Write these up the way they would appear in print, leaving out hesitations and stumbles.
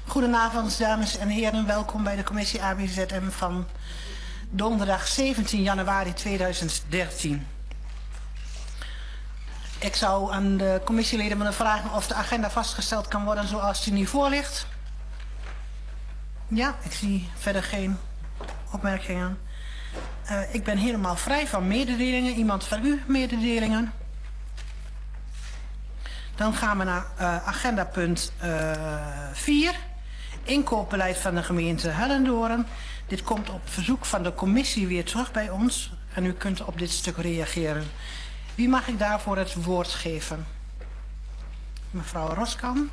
Goedenavond, dames en heren. Welkom bij de commissie ABZM van donderdag 17 januari 2013. Ik zou aan de commissieleden willen vragen of de agenda vastgesteld kan worden zoals die nu voor ligt. Ja, ik zie verder geen opmerkingen. Ik ben helemaal vrij van mededelingen. Iemand van u mededelingen? Dan gaan we naar agenda punt 4. Inkoopbeleid van de gemeente Hellendoorn. Dit komt op verzoek van de commissie weer terug bij ons. En u kunt op dit stuk reageren. Wie mag ik daarvoor het woord geven? Mevrouw Roskamp.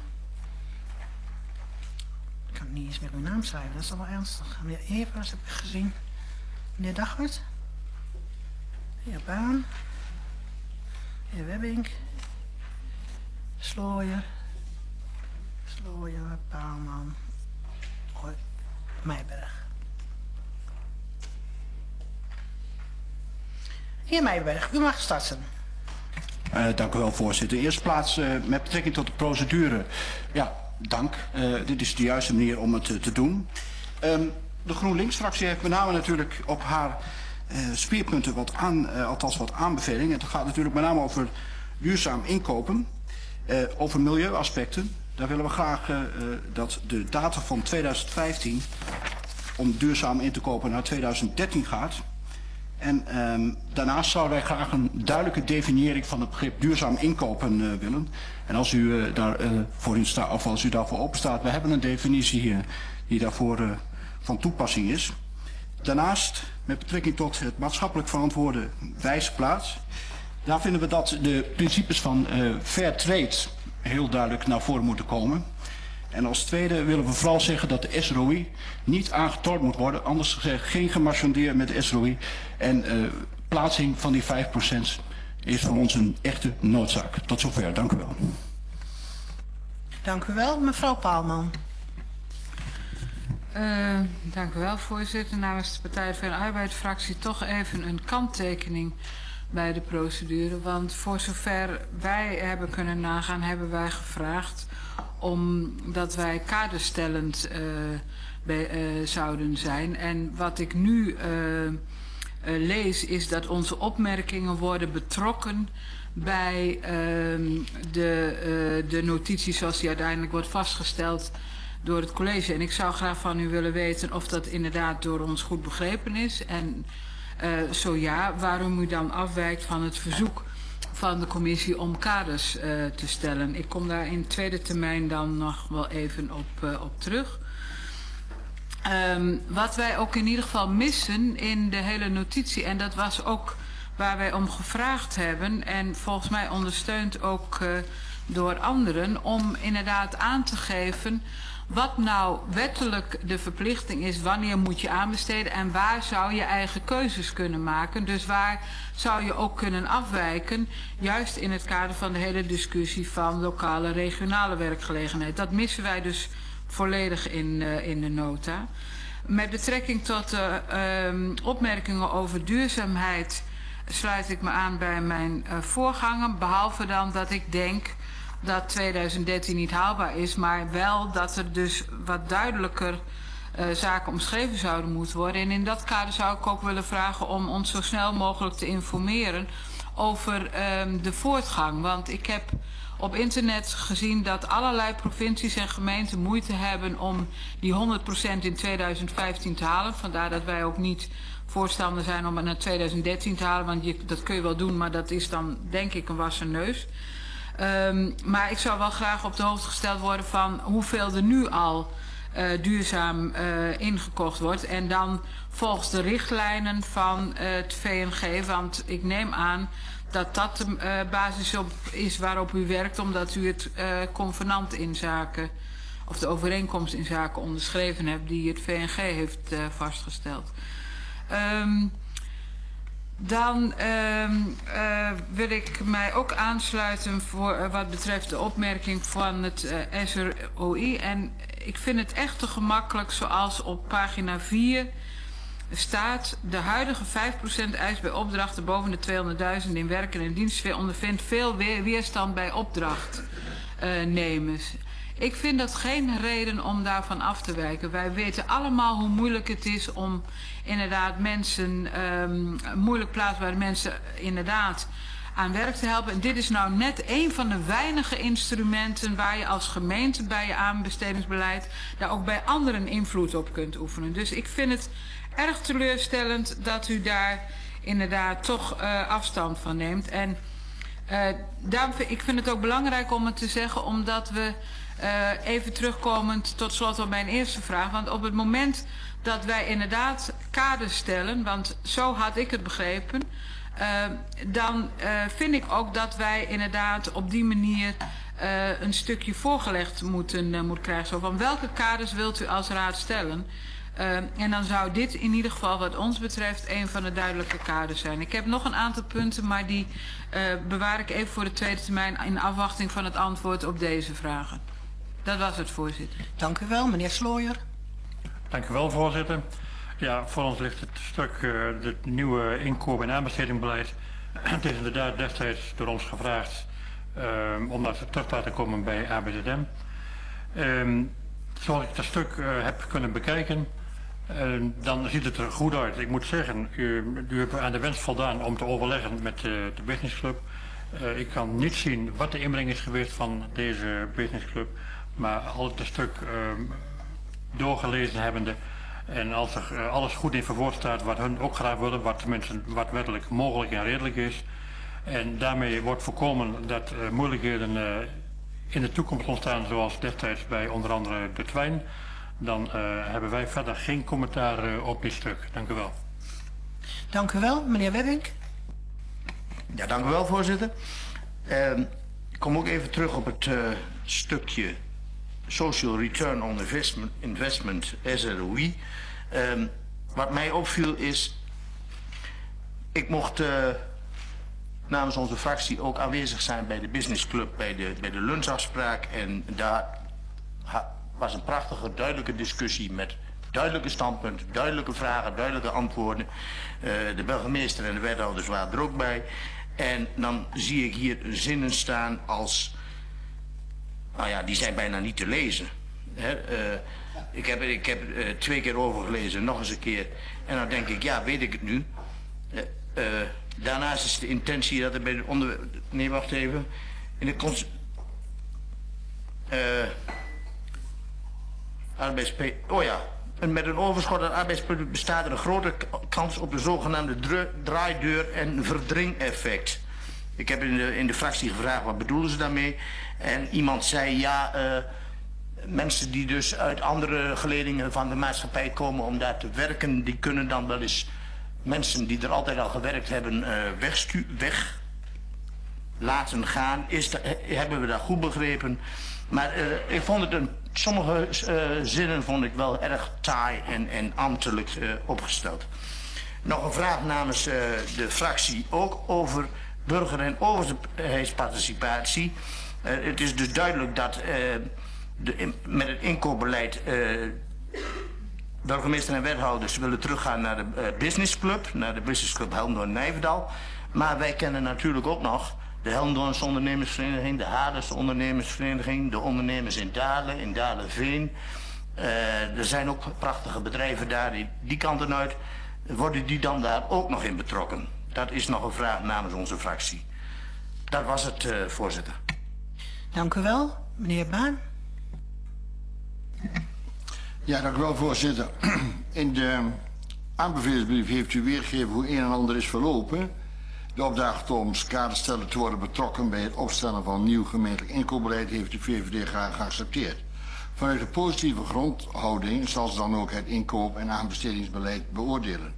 Ik kan niet eens meer uw naam schrijven, dat is al wel ernstig. Meneer Evers heb ik gezien. Meneer Dagwert. Heer Baan. Heer Webbink. Slooier, Bouwman, Meijberg. Heer Meijberg, u mag starten. Dank u wel, voorzitter. In eerste plaats met betrekking tot de procedure. Ja, dank. Dit is de juiste manier om het te doen. De GroenLinks-fractie heeft met name natuurlijk op haar speerpunten wat aanbevelingen. Het gaat natuurlijk met name over duurzaam inkopen. Over milieuaspecten, daar willen we graag dat de data van 2015 om duurzaam in te kopen naar 2013 gaat. En daarnaast zouden wij graag een duidelijke definiëring van het begrip duurzaam inkopen willen. En als u daarvoor in staat, of als u daarvoor open staat, we hebben een definitie hier die daarvoor van toepassing is. Daarnaast, met betrekking tot het maatschappelijk verantwoorde wijze plaats. Daar vinden we dat de principes van fair trade heel duidelijk naar voren moeten komen. En als tweede willen we vooral zeggen dat de SROI niet aangetord moet worden. Anders gezegd geen gemarchandeer met de SROI. En plaatsing van die 5% is voor ons een echte noodzaak. Tot zover, dank u wel. Dank u wel, mevrouw Paalman. Dank u wel, voorzitter. Namens de Partij van de Arbeid-fractie toch even een kanttekening bij de procedure, want voor zover wij hebben kunnen nagaan, hebben wij gevraagd omdat wij kaderstellend zouden zijn. En wat ik nu lees is dat onze opmerkingen worden betrokken bij de notitie zoals die uiteindelijk wordt vastgesteld door het college. En ik zou graag van u willen weten of dat inderdaad door ons goed begrepen is. En zo ja, waarom u dan afwijkt van het verzoek van de commissie om kaders te stellen. Ik kom daar in tweede termijn dan nog wel even op terug. Wat wij ook in ieder geval missen in de hele notitie, en dat was ook waar wij om gevraagd hebben, en volgens mij ondersteund ook door anderen, om inderdaad aan te geven wat nou wettelijk de verplichting is, wanneer moet je aanbesteden en waar zou je eigen keuzes kunnen maken. Dus waar zou je ook kunnen afwijken, juist in het kader van de hele discussie van lokale regionale werkgelegenheid. Dat missen wij dus volledig in de nota. Met betrekking tot de opmerkingen over duurzaamheid sluit ik me aan bij mijn voorganger, behalve dan dat ik denk dat 2013 niet haalbaar is, maar wel dat er dus wat duidelijker zaken omschreven zouden moeten worden. En in dat kader zou ik ook willen vragen om ons zo snel mogelijk te informeren over de voortgang. Want ik heb op internet gezien dat allerlei provincies en gemeenten moeite hebben om die 100% in 2015 te halen. Vandaar dat wij ook niet voorstander zijn om het naar 2013 te halen, want dat kun je wel doen, maar dat is dan denk ik een wassen neus. Maar ik zou wel graag op de hoogte gesteld worden van hoeveel er nu al duurzaam ingekocht wordt. En dan volgens de richtlijnen van het VNG, want ik neem aan dat dat de basis is waarop u werkt, omdat u het convenant in zaken, of de overeenkomst in zaken onderschreven hebt die het VNG heeft vastgesteld. Dan wil ik mij ook aansluiten voor wat betreft de opmerking van het SROI. En ik vind het echt te gemakkelijk zoals op pagina 4 staat: de huidige 5% eis bij opdrachten boven de 200.000 in werken en dienstveer ondervindt veel weerstand bij opdracht. nemen. Ik vind dat geen reden om daarvan af te wijken. Wij weten allemaal hoe moeilijk het is om inderdaad mensen, moeilijk plaatsbare mensen inderdaad aan werk te helpen. En dit is nou net een van de weinige instrumenten waar je als gemeente bij je aanbestedingsbeleid daar ook bij anderen invloed op kunt oefenen. Dus ik vind het erg teleurstellend dat u daar inderdaad toch afstand van neemt. En ik vind het ook belangrijk om het te zeggen, omdat we even terugkomend tot slot op mijn eerste vraag. Want op het moment dat wij inderdaad kaders stellen, want zo had ik het begrepen, dan vind ik ook dat wij inderdaad op die manier een stukje voorgelegd moet krijgen. Zo van welke kaders wilt u als raad stellen? En dan zou dit in ieder geval wat ons betreft een van de duidelijke kaders zijn. Ik heb nog een aantal punten, maar die bewaar ik even voor de tweede termijn in afwachting van het antwoord op deze vragen. Dat was het, voorzitter. Dank u wel, meneer Slooijer. Dank u wel, voorzitter. Ja, voor ons ligt het stuk het nieuwe inkoop- en aanbestedingbeleid. Het is inderdaad destijds door ons gevraagd om dat terug te laten komen bij ABZM. Zoals ik dat stuk heb kunnen bekijken, dan ziet het er goed uit. Ik moet zeggen, u hebt aan de wens voldaan om te overleggen met de businessclub. Ik kan niet zien wat de inbreng is geweest van deze businessclub, maar al het stuk doorgelezen hebbende en als er alles goed in verwoord staat wat hun ook graag willen, wat tenminste wat wettelijk mogelijk en redelijk is, en daarmee wordt voorkomen dat moeilijkheden in de toekomst ontstaan, zoals destijds bij onder andere de Twijn, dan hebben wij verder geen commentaar op dit stuk. Dank u wel. Dank u wel, meneer Webbink. Ja, dank u wel, voorzitter. Ik kom ook even terug op het stukje Social Return on Investment, SROI. Wat mij opviel is, ik mocht namens onze fractie ook aanwezig zijn bij de businessclub, bij de lunchafspraak. En daar was een prachtige, duidelijke discussie met duidelijke standpunten, duidelijke vragen, duidelijke antwoorden. De burgemeester en de wethouders waren er ook bij. En dan zie ik hier zinnen staan als, nou ja, die zijn bijna niet te lezen. Ik heb 2 keer overgelezen, nog eens een keer. En dan denk ik, ja, weet ik het nu. Daarnaast is de intentie dat er bij de nee, wacht even. In de oh ja. En met een overschot aan arbeidsproduct bestaat er een grote kans op de zogenaamde draaideur- en verdringeffect. Ik heb in de fractie gevraagd, wat bedoelen ze daarmee? En iemand zei, ja, mensen die dus uit andere geledingen van de maatschappij komen om daar te werken, die kunnen dan wel eens mensen die er altijd al gewerkt hebben weg laten gaan. Hebben we dat goed begrepen? Maar ik vond het sommige zinnen vond ik wel erg taai en ambtelijk opgesteld. Nog een vraag namens de fractie, ook over burger- en overheidsparticipatie. Het is dus duidelijk dat met het inkoopbeleid burgemeester en wethouders willen teruggaan naar de businessclub, naar de businessclub Helmdoorn-Nijverdal. Maar wij kennen natuurlijk ook nog de Helmdoornse ondernemersvereniging, de Haarlemse ondernemersvereniging, de ondernemers in Dalen, in Dalenveen. Er zijn ook prachtige bedrijven daar, die kanten uit. Worden die dan daar ook nog in betrokken? Dat is nog een vraag namens onze fractie. Dat was het, voorzitter. Dank u wel, meneer Baan. Ja, dank u wel, voorzitter. In de aanbevelingsbrief heeft u weergegeven hoe een en ander is verlopen. De opdracht om kaderstellen te worden betrokken bij het opstellen van nieuw gemeentelijk inkoopbeleid heeft de VVD graag geaccepteerd. Vanuit de positieve grondhouding zal ze dan ook het inkoop- en aanbestedingsbeleid beoordelen.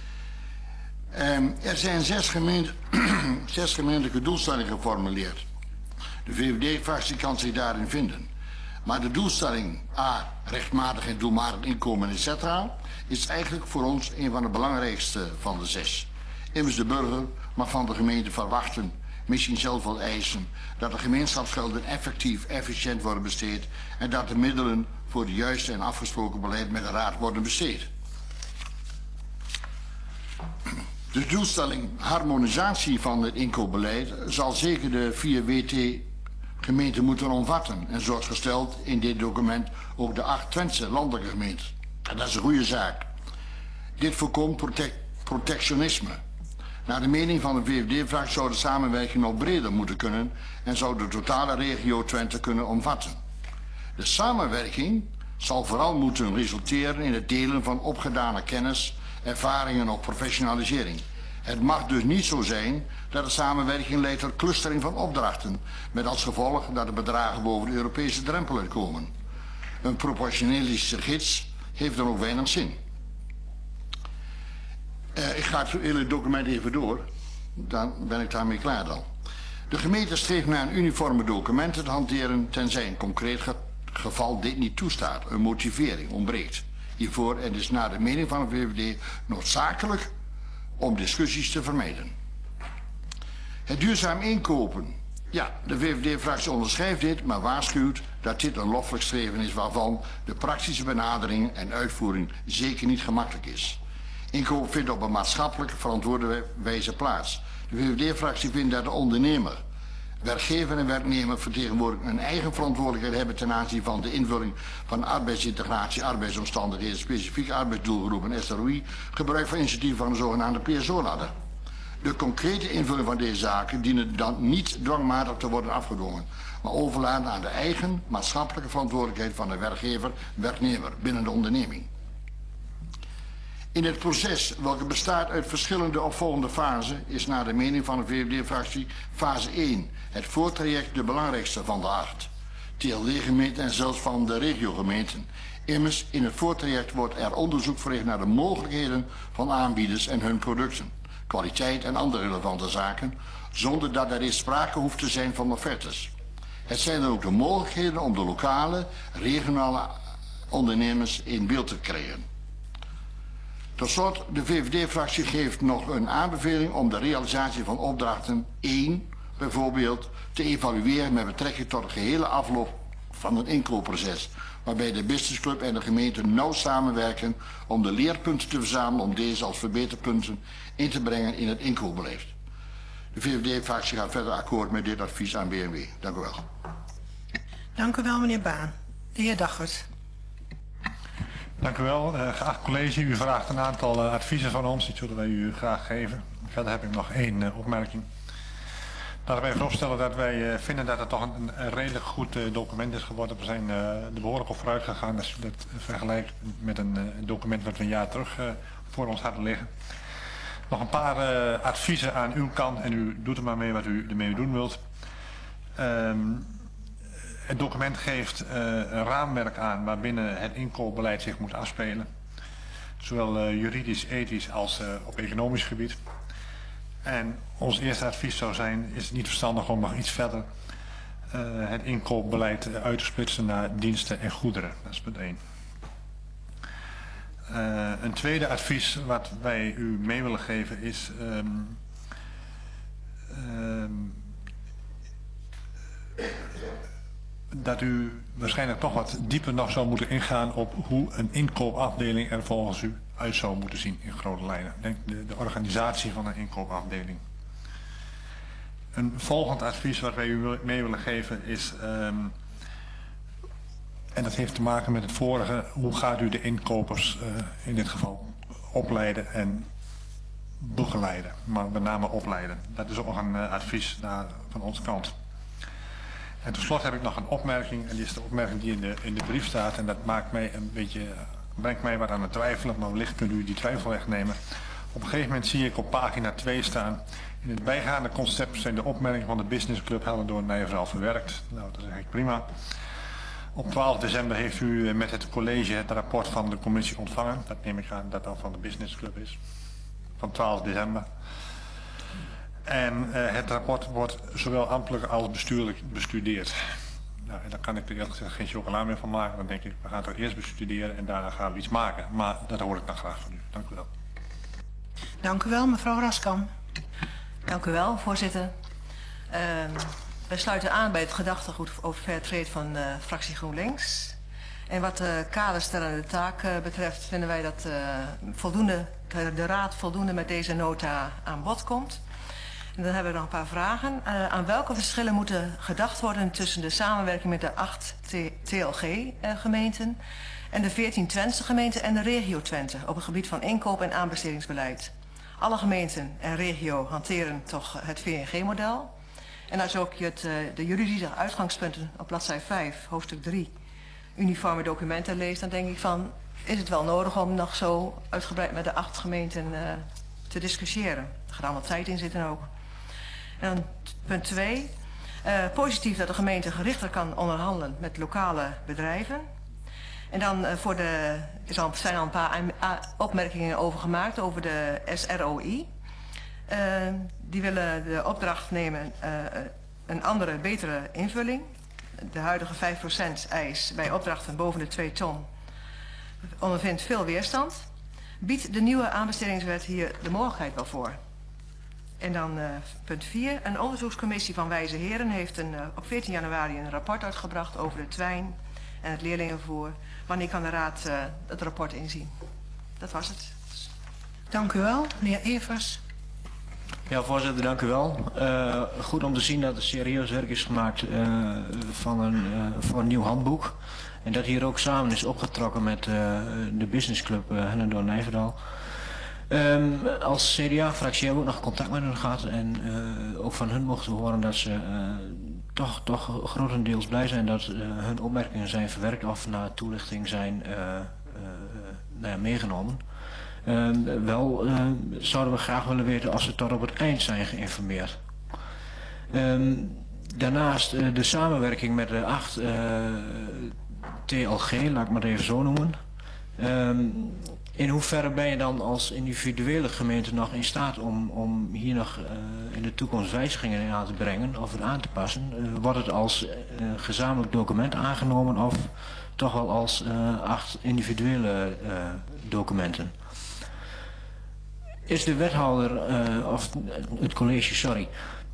Er zijn 6 gemeentelijke doelstellingen geformuleerd. De VVD-fractie kan zich daarin vinden. Maar de doelstelling A, rechtmatig en doelmatig inkomen, etc. is eigenlijk voor ons een van de belangrijkste van de 6. Immers de burger mag van de gemeente verwachten, misschien zelf wel eisen, dat de gemeenschapsgelden effectief, efficiënt worden besteed en dat de middelen voor de juiste en afgesproken beleid met de raad worden besteed. De doelstelling harmonisatie van het inkoopbeleid zal zeker de 4 WT gemeenten moeten omvatten. En zoals gesteld in dit document ook de 8 Twentse landelijke gemeenten. En dat is een goede zaak. Dit voorkomt protectionisme. Naar de mening van de VVD-fractie zou de samenwerking nog breder moeten kunnen en zou de totale regio Twente kunnen omvatten. De samenwerking zal vooral moeten resulteren in het delen van opgedane kennis, ervaringen of professionalisering. Het mag dus niet zo zijn dat de samenwerking leidt tot clustering van opdrachten, met als gevolg dat de bedragen boven de Europese drempel uitkomen. Een proportionele gids heeft dan ook weinig zin. Ik ga het hele document even door, dan ben ik daarmee klaar dan. De gemeente streeft naar een uniforme documenten te hanteren, tenzij een concreet geval dit niet toestaat. Een motivering ontbreekt hiervoor en is naar de mening van de VVD noodzakelijk om discussies te vermijden. Het duurzaam inkopen. Ja, de VVD-fractie onderschrijft dit, maar waarschuwt dat dit een loffelijk streven is waarvan de praktische benadering en uitvoering zeker niet gemakkelijk is. Inkoop vindt op een maatschappelijk verantwoorde wijze plaats. De VVD-fractie vindt dat de ondernemer, werkgever en werknemer vertegenwoordigen een eigen verantwoordelijkheid hebben ten aanzien van de invulling van arbeidsintegratie, arbeidsomstandigheden, specifieke arbeidsdoelgroepen en SROI, gebruik van initiatieven van de zogenaamde PSO-ladder. De concrete invulling van deze zaken dienen dan niet dwangmatig te worden afgedwongen, maar overlaten aan de eigen maatschappelijke verantwoordelijkheid van de werkgever-werknemer binnen de onderneming. In het proces, welke bestaat uit verschillende opvolgende fasen, is naar de mening van de VVD-fractie fase 1, het voortraject, de belangrijkste van de 8. TLD-gemeenten en zelfs van de regiogemeenten. Immers, in het voortraject wordt er onderzoek verricht naar de mogelijkheden van aanbieders en hun producten, kwaliteit en andere relevante zaken, zonder dat er eens sprake hoeft te zijn van offertes. Het zijn dan ook de mogelijkheden om de lokale, regionale ondernemers in beeld te krijgen. Tot slot, de VVD-fractie geeft nog een aanbeveling om de realisatie van opdrachten 1 bijvoorbeeld te evalueren met betrekking tot de gehele afloop van het inkoopproces, waarbij de businessclub en de gemeente nauw samenwerken om de leerpunten te verzamelen om deze als verbeterpunten in te brengen in het inkoopbeleid. De VVD-fractie gaat verder akkoord met dit advies aan BMW. Dank u wel. Dank u wel, meneer Baan. De heer Daggert. Dank u wel. Geacht college, u vraagt een aantal adviezen van ons. Die zullen wij u graag geven. Verder heb ik nog één opmerking. Laten wij vooropstellen dat wij vinden dat het toch een redelijk goed document is geworden. We zijn er behoorlijk op vooruit gegaan als u dat vergelijkt met een document wat we een jaar terug voor ons hadden liggen. Nog een paar adviezen aan uw kant en u doet er maar mee wat u ermee doen wilt. Het document geeft een raamwerk aan waarbinnen het inkoopbeleid zich moet afspelen. Zowel juridisch, ethisch als op economisch gebied. En ons eerste advies zou zijn, is het niet verstandig om nog iets verder het inkoopbeleid uit te splitsen naar diensten en goederen. Dat is punt 1. Een tweede advies wat wij u mee willen geven is dat u waarschijnlijk toch wat dieper nog zou moeten ingaan op hoe een inkoopafdeling er volgens u uit zou moeten zien in grote lijnen. Denk de organisatie van een inkoopafdeling. Een volgend advies wat wij u mee willen geven is, en dat heeft te maken met het vorige, hoe gaat u de inkopers in dit geval opleiden en begeleiden, maar met name opleiden. Dat is ook nog een advies van onze kant. En tot slot heb ik nog een opmerking, en die is de opmerking die in de brief staat, en dat maakt mij een beetje, brengt mij wat aan het twijfelen, maar wellicht kunt u die twijfel wegnemen. Op een gegeven moment zie ik op pagina 2 staan, in het bijgaande concept zijn de opmerkingen van de businessclub Hellendoorn-Nijenveld verwerkt. Nou, dat is eigenlijk prima. Op 12 december heeft u met het college het rapport van de commissie ontvangen. Dat neem ik aan dat dat van de businessclub is. Van 12 december. En het rapport wordt zowel ambtelijk als bestuurlijk bestudeerd. Nou, en daar kan ik er eerlijk gezegd geen chocola meer van maken. Dan denk ik, we gaan het eerst bestuderen en daarna gaan we iets maken. Maar dat hoor ik dan graag van u. Dank u wel. Dank u wel, mevrouw Raskam. Dank u wel, voorzitter. Wij sluiten aan bij het gedachtegoed over fairtrade van fractie GroenLinks. En wat de kaderstellende taak betreft vinden wij dat de Raad voldoende met deze nota aan bod komt. En dan hebben we nog een paar vragen. Aan welke verschillen moeten gedacht worden tussen de samenwerking met de 8 TLG-gemeenten en de 14 Twentse gemeenten en de regio Twente op het gebied van inkoop- en aanbestedingsbeleid? Alle gemeenten en regio hanteren toch het VNG-model. En als ook je de juridische uitgangspunten op bladzij 5, hoofdstuk 3, uniforme documenten leest, dan denk ik van, is het wel nodig om nog zo uitgebreid met de 8 gemeenten te discussiëren? Er gaat allemaal tijd in zitten ook. En dan punt 2. Positief dat de gemeente gerichter kan onderhandelen met lokale bedrijven. En dan zijn al een paar opmerkingen over gemaakt over de SROI. Die willen de opdracht nemen een andere, betere invulling. De huidige 5% eis bij opdrachten boven de 2 ton ondervindt veel weerstand. Biedt de nieuwe aanbestedingswet hier de mogelijkheid wel voor? En dan punt 4. Een onderzoekscommissie van wijze heren heeft op 14 januari een rapport uitgebracht over de twijn en het leerlingenvervoer. Wanneer kan de Raad het rapport inzien? Dat was het. Dank u wel. Meneer Evers. Ja, voorzitter, dank u wel. Goed om te zien dat er serieus werk is gemaakt voor een nieuw handboek. En dat hier ook samen is opgetrokken met de businessclub Hellendoorn-Nijverdal. Als CDA-fractie hebben we ook nog contact met hen gehad. En ook van hun mochten we horen dat ze toch grotendeels blij zijn dat hun opmerkingen zijn verwerkt of naar toelichting zijn meegenomen. Wel zouden we graag willen weten of ze tot op het eind zijn geïnformeerd. Daarnaast de samenwerking met de 8 TLG, laat ik maar even zo noemen. In hoeverre ben je dan als individuele gemeente nog in staat om hier nog in de toekomst wijzigingen in aan te brengen of het aan te passen? Wordt het als gezamenlijk document aangenomen of toch wel als 8 individuele documenten? Is de wethouder, of het college, sorry,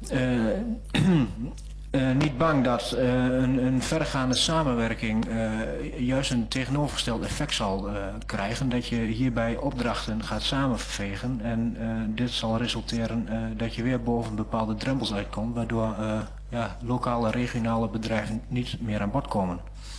niet bang dat een vergaande samenwerking juist een tegenovergesteld effect zal krijgen, dat je hierbij opdrachten gaat samenvegen en dit zal resulteren dat je weer boven bepaalde drempels uitkomt, waardoor lokale, regionale bedrijven niet meer aan bod komen.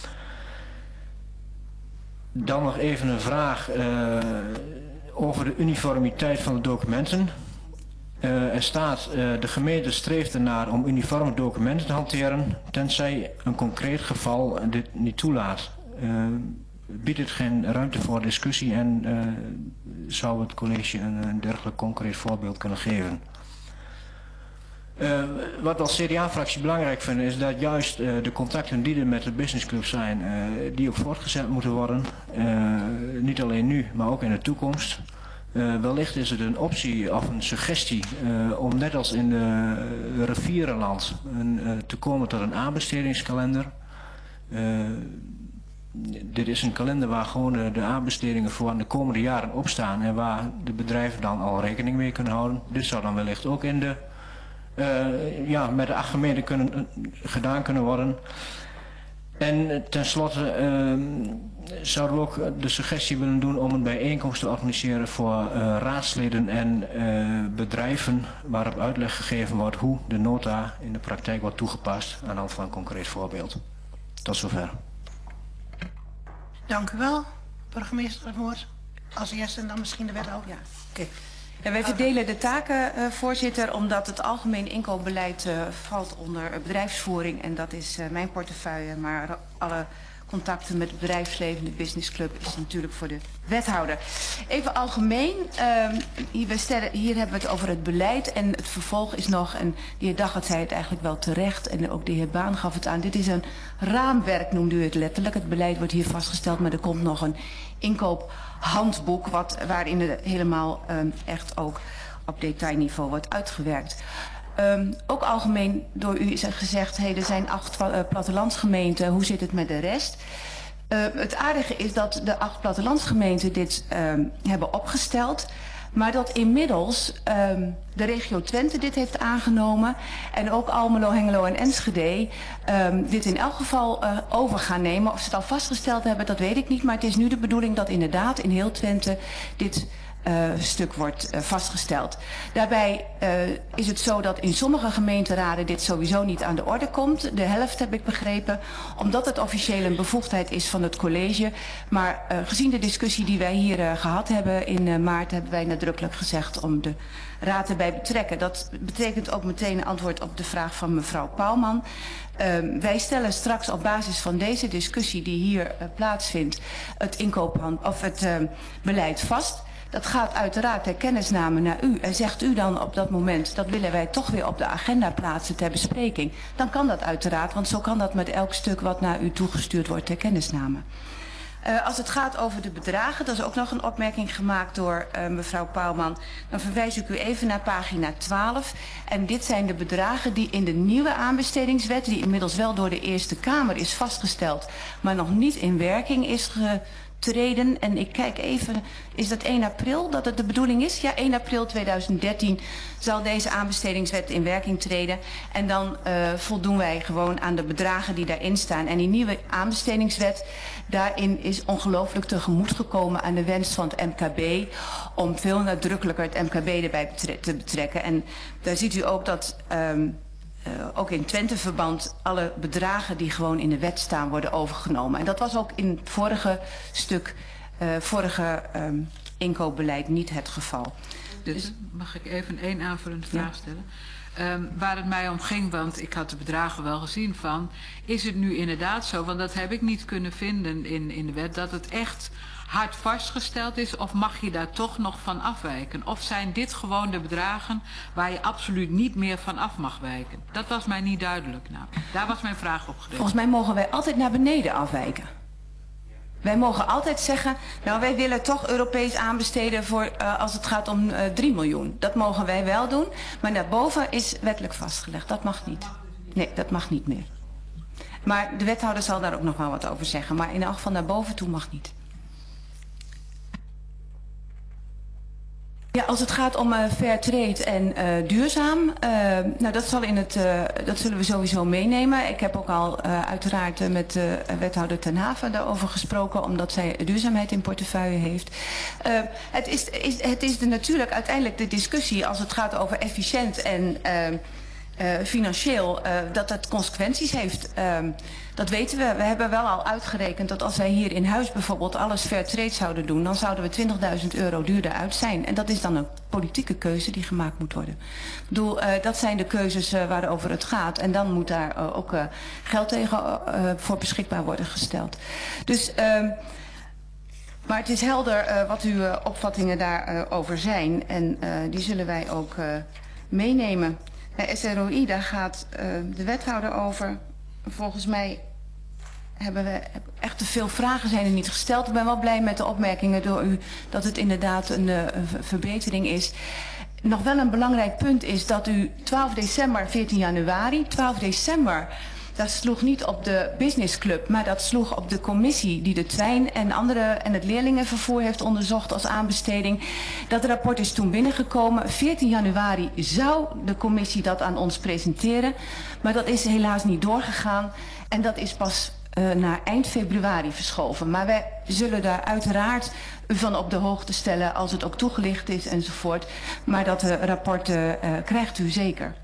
Dan nog even een vraag over de uniformiteit van de documenten. Er staat, de gemeente streeft ernaar om uniforme documenten te hanteren, tenzij een concreet geval dit niet toelaat. Biedt het geen ruimte voor discussie en zou het college een dergelijk concreet voorbeeld kunnen geven? Wat we als CDA-fractie belangrijk vinden is dat juist de contacten die er met de businessclub zijn, die ook voortgezet moeten worden. Niet alleen nu, maar ook in de toekomst. Wellicht is het een optie of een suggestie om net als in de rivierenland te komen tot een aanbestedingskalender. Dit is een kalender waar gewoon de aanbestedingen voor de komende jaren op staan en waar de bedrijven dan al rekening mee kunnen houden. Dit zou dan wellicht ook in de met de 8 gemeenten gedaan kunnen worden. En tenslotte zouden we ook de suggestie willen doen om een bijeenkomst te organiseren voor raadsleden en bedrijven waarop uitleg gegeven wordt hoe de nota in de praktijk wordt toegepast aan de hand van een concreet voorbeeld. Tot zover. Dank u wel, burgemeester het woord. Als eerste en dan misschien de wethouder. Ja, oké. Ja, wij verdelen de taken, voorzitter, omdat het algemeen inkoopbeleid valt onder bedrijfsvoering. En dat is mijn portefeuille, maar alle contacten met het bedrijfsleven, de businessclub, is natuurlijk voor de wethouder. Even algemeen, hier hebben we het over het beleid en het vervolg is nog, en de heer Daggert zei het eigenlijk wel terecht en ook de heer Baan gaf het aan, dit is een raamwerk, noemde u het letterlijk. Het beleid wordt hier vastgesteld, maar er komt nog een inkoophandboek waarin het helemaal echt ook op detailniveau wordt uitgewerkt. Ook algemeen door u is er gezegd, hey, er zijn 8 plattelandsgemeenten, hoe zit het met de rest? Het aardige is dat de 8 plattelandsgemeenten dit hebben opgesteld, maar dat inmiddels de regio Twente dit heeft aangenomen en ook Almelo, Hengelo en Enschede dit in elk geval over gaan nemen. Of ze het al vastgesteld hebben, dat weet ik niet, maar het is nu de bedoeling dat inderdaad in heel Twente dit stuk wordt vastgesteld. Daarbij is het zo dat in sommige gemeenteraden dit sowieso niet aan de orde komt. De helft heb ik begrepen, omdat het officieel een bevoegdheid is van het college. Maar gezien de discussie die wij hier gehad hebben in maart, hebben wij nadrukkelijk gezegd om de raad erbij betrekken. Dat betekent ook meteen een antwoord op de vraag van mevrouw Pauwman. Wij stellen straks op basis van deze discussie die hier plaatsvindt het beleid vast. Dat gaat uiteraard ter kennisname naar u. En zegt u dan op dat moment, dat willen wij toch weer op de agenda plaatsen ter bespreking. Dan kan dat uiteraard, want zo kan dat met elk stuk wat naar u toegestuurd wordt ter kennisname. Als het gaat over de bedragen, dat is ook nog een opmerking gemaakt door mevrouw Pauwman. Dan verwijs ik u even naar pagina 12. En dit zijn de bedragen die in de nieuwe aanbestedingswet, die inmiddels wel door de Eerste Kamer is vastgesteld, maar nog niet in werking is getreden. En ik kijk even, is dat 1 april dat het de bedoeling is? Ja, 1 april 2013 zal deze aanbestedingswet in werking treden. En dan voldoen wij gewoon aan de bedragen die daarin staan. En die nieuwe aanbestedingswet, daarin is ongelooflijk tegemoet gekomen aan de wens van het MKB om veel nadrukkelijker het MKB erbij te betrekken. En daar ziet u ook dat ook in Twente-verband alle bedragen die gewoon in de wet staan worden overgenomen. En dat was ook in het vorige stuk, inkoopbeleid niet het geval. Dus mag ik even één aanvullende vraag stellen? Waar het mij om ging, want ik had de bedragen wel gezien van, is het nu inderdaad zo, want dat heb ik niet kunnen vinden in de wet, dat het echt hard vastgesteld is, of mag je daar toch nog van afwijken? Of zijn dit gewoon de bedragen waar je absoluut niet meer van af mag wijken? Dat was mij niet duidelijk. Nou, daar was mijn vraag op gericht. Volgens mij mogen wij altijd naar beneden afwijken. Wij mogen altijd zeggen, nou wij willen toch Europees aanbesteden voor als het gaat om 3 miljoen. Dat mogen wij wel doen, maar daarboven is wettelijk vastgelegd. Dat mag niet. Nee, dat mag niet meer. Maar de wethouder zal daar ook nog wel wat over zeggen. Maar in elk geval naar boven toe mag niet. Ja, als het gaat om fair trade en duurzaam, nou dat zullen we sowieso meenemen. Ik heb ook al uiteraard met wethouder Ten Haven daarover gesproken, omdat zij duurzaamheid in portefeuille heeft. Het is natuurlijk uiteindelijk de discussie als het gaat over efficiënt en financieel, dat het consequenties heeft. Dat weten we. We hebben wel al uitgerekend dat als wij hier in huis bijvoorbeeld alles fair trade zouden doen, dan zouden we €20.000 duurder uit zijn. En dat is dan een politieke keuze die gemaakt moet worden. Ik bedoel, dat zijn de keuzes waarover het gaat. En dan moet daar ook geld tegen voor beschikbaar worden gesteld. Dus, maar het is helder wat uw opvattingen daarover zijn. En die zullen wij ook meenemen. Bij SROI, daar gaat de wethouder over. Volgens mij hebben we echt te veel vragen zijn er niet gesteld. Ik ben wel blij met de opmerkingen door u dat het inderdaad een verbetering is. Nog wel een belangrijk punt is dat u 12 december, 14 januari, 12 december... Dat sloeg niet op de businessclub, maar dat sloeg op de commissie die de trein en het leerlingenvervoer heeft onderzocht als aanbesteding. Dat rapport is toen binnengekomen. 14 januari zou de commissie dat aan ons presenteren, maar dat is helaas niet doorgegaan en dat is pas naar eind februari verschoven. Maar wij zullen daar uiteraard u van op de hoogte stellen als het ook toegelicht is enzovoort. Maar dat rapport krijgt u zeker.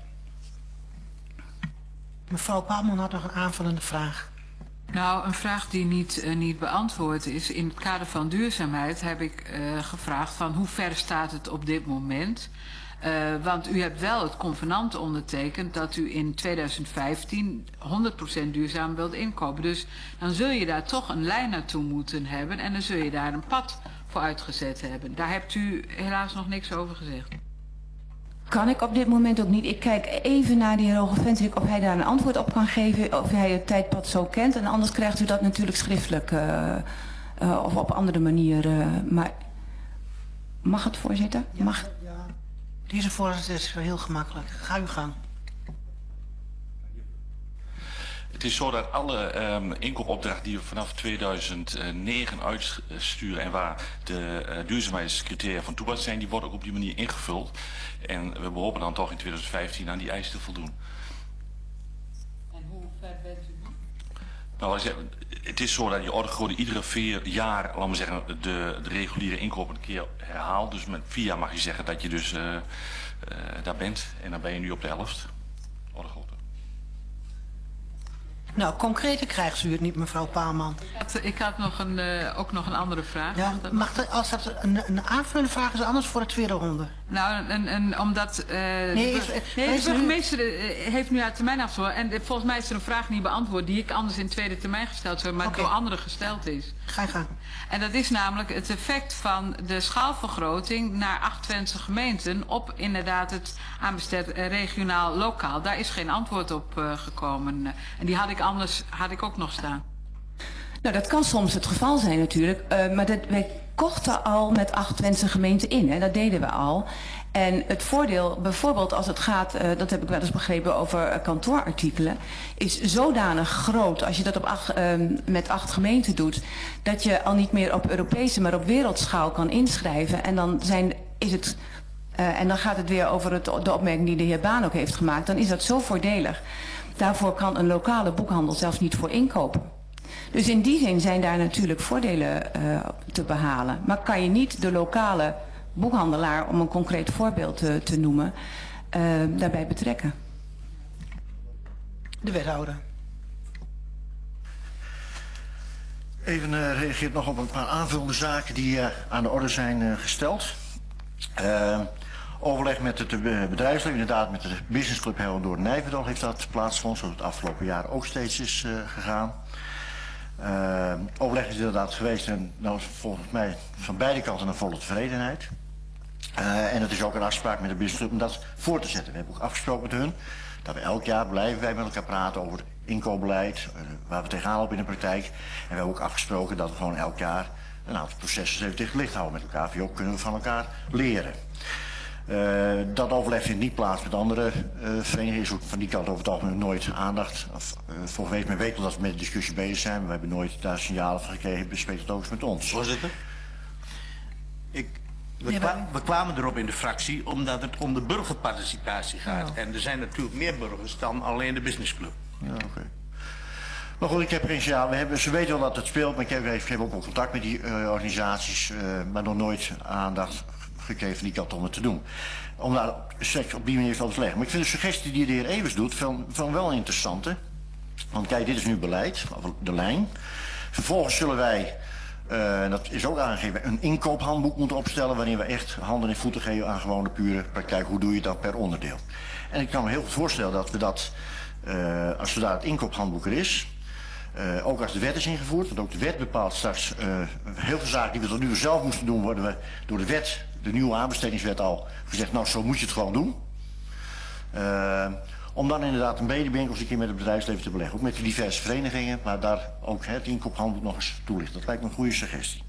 Mevrouw Pauwman had nog een aanvullende vraag. Nou, een vraag die niet beantwoord is. In het kader van duurzaamheid heb ik gevraagd van hoe ver staat het op dit moment? Want u hebt wel het convenant ondertekend dat u in 2015 100% duurzaam wilt inkopen. Dus dan zul je daar toch een lijn naartoe moeten hebben en dan zul je daar een pad voor uitgezet hebben. Daar hebt u helaas nog niks over gezegd. Kan ik op dit moment ook niet. Ik kijk even naar de heer Roger-Ventrik of hij daar een antwoord op kan geven. Of hij het tijdpad zo kent. En anders krijgt u dat natuurlijk schriftelijk. Of op andere manier. Maar mag het, voorzitter? Ja, mag? Ja. Deze voorzitter is heel gemakkelijk. Ga uw gang. Het is zo dat alle inkoopopdrachten die we vanaf 2009 uitsturen en waar de duurzaamheidscriteria van toepassing zijn, die worden ook op die manier ingevuld. En we hopen dan toch in 2015 aan die eisen te voldoen. En hoe ver bent u nu? Nou, het is zo dat je ordegrode iedere 4 jaar, laten we zeggen, de reguliere inkoop een keer herhaalt. Dus met 4 jaar mag je zeggen dat je dus daar bent. En dan ben je nu op de 11e ordegrode. Nou, concreter krijgt u het niet, mevrouw Paalman. Ik had ook nog een andere vraag. Ja, als dat een aanvullende vraag is, anders voor de tweede ronde. Nou, omdat de burgemeester heeft nu haar termijn afgelopen. En volgens mij is er een vraag niet beantwoord die ik anders in tweede termijn gesteld zou, maar door anderen gesteld is. Ga je gang. En dat is namelijk het effect van de schaalvergroting naar 8 Twentse gemeenten op inderdaad het aanbesteed regionaal lokaal. Daar is geen antwoord op gekomen. En die had ik ook nog staan. Nou, dat kan soms het geval zijn natuurlijk. Maar wij kochten al met 8 Twentse gemeenten in. Hè? Dat deden we al. En het voordeel, bijvoorbeeld als het gaat, dat heb ik wel eens begrepen over kantoorartikelen, is zodanig groot als je dat met 8 gemeenten doet, dat je al niet meer op Europese, maar op wereldschaal kan inschrijven. En dan en dan gaat het weer over de opmerking die de heer Baan ook heeft gemaakt. Dan is dat zo voordelig. Daarvoor kan een lokale boekhandel zelfs niet voor inkopen. Dus in die zin zijn daar natuurlijk voordelen te behalen. Maar kan je niet de lokale boekhandelaar, om een concreet voorbeeld te noemen, daarbij betrekken? De wethouder. Even reageert nog op een paar aanvullende zaken die aan de orde zijn gesteld. Overleg met het bedrijfsleven, inderdaad met de businessclub Hellendoorn-Nijverdal heeft dat plaatsgevonden, zoals het afgelopen jaar ook steeds is gegaan. Overleg is inderdaad geweest en dat was volgens mij van beide kanten een volle tevredenheid. En het is ook een afspraak met de businessclub om dat voor te zetten. We hebben ook afgesproken met hun dat we elk jaar blijven wij met elkaar praten over het inkoopbeleid, waar we tegenaan lopen in de praktijk. En we hebben ook afgesproken dat we gewoon elk jaar een aantal processen even tegen het licht houden met elkaar. Ook kunnen we van elkaar leren. Dat overleg vindt niet plaats met andere verenigingen. Is ook van die kant over het algemeen nooit aandacht. Vorige week weet wel dat we met de discussie bezig zijn, maar we hebben nooit daar signalen van gekregen. Bespreekt het ook eens met ons. Voorzitter? We kwamen erop in de fractie omdat het om de burgerparticipatie gaat. Ja. En er zijn natuurlijk meer burgers dan alleen de businessclub. Ja, oké. Maar goed, ik heb geen signaal. Ze weten wel dat het speelt, maar ik heb ook wel contact met die organisaties, maar nog nooit aandacht gekregen van die kant om het te doen. Om daar seks op die manier van te leggen. Maar ik vind de suggestie die de heer Evers doet van wel interessante. Want kijk, dit is nu beleid, de lijn. Vervolgens zullen wij, dat is ook aangegeven, een inkoophandboek moeten opstellen wanneer we echt handen en voeten geven aan gewone pure praktijk. Hoe doe je dat per onderdeel? En ik kan me heel goed voorstellen dat we dat, als we daar het inkoophandboek er is, ook als de wet is ingevoerd, want ook de wet bepaalt straks heel veel zaken die we tot nu zelf moesten doen, worden we door de wet, de nieuwe aanbestedingswet al gezegd, nou zo moet je het gewoon doen. Om dan inderdaad een medebijeenkomst een keer met het bedrijfsleven te beleggen, ook met de diverse verenigingen, maar daar ook het inkoophandboek nog eens toelicht. Dat lijkt me een goede suggestie.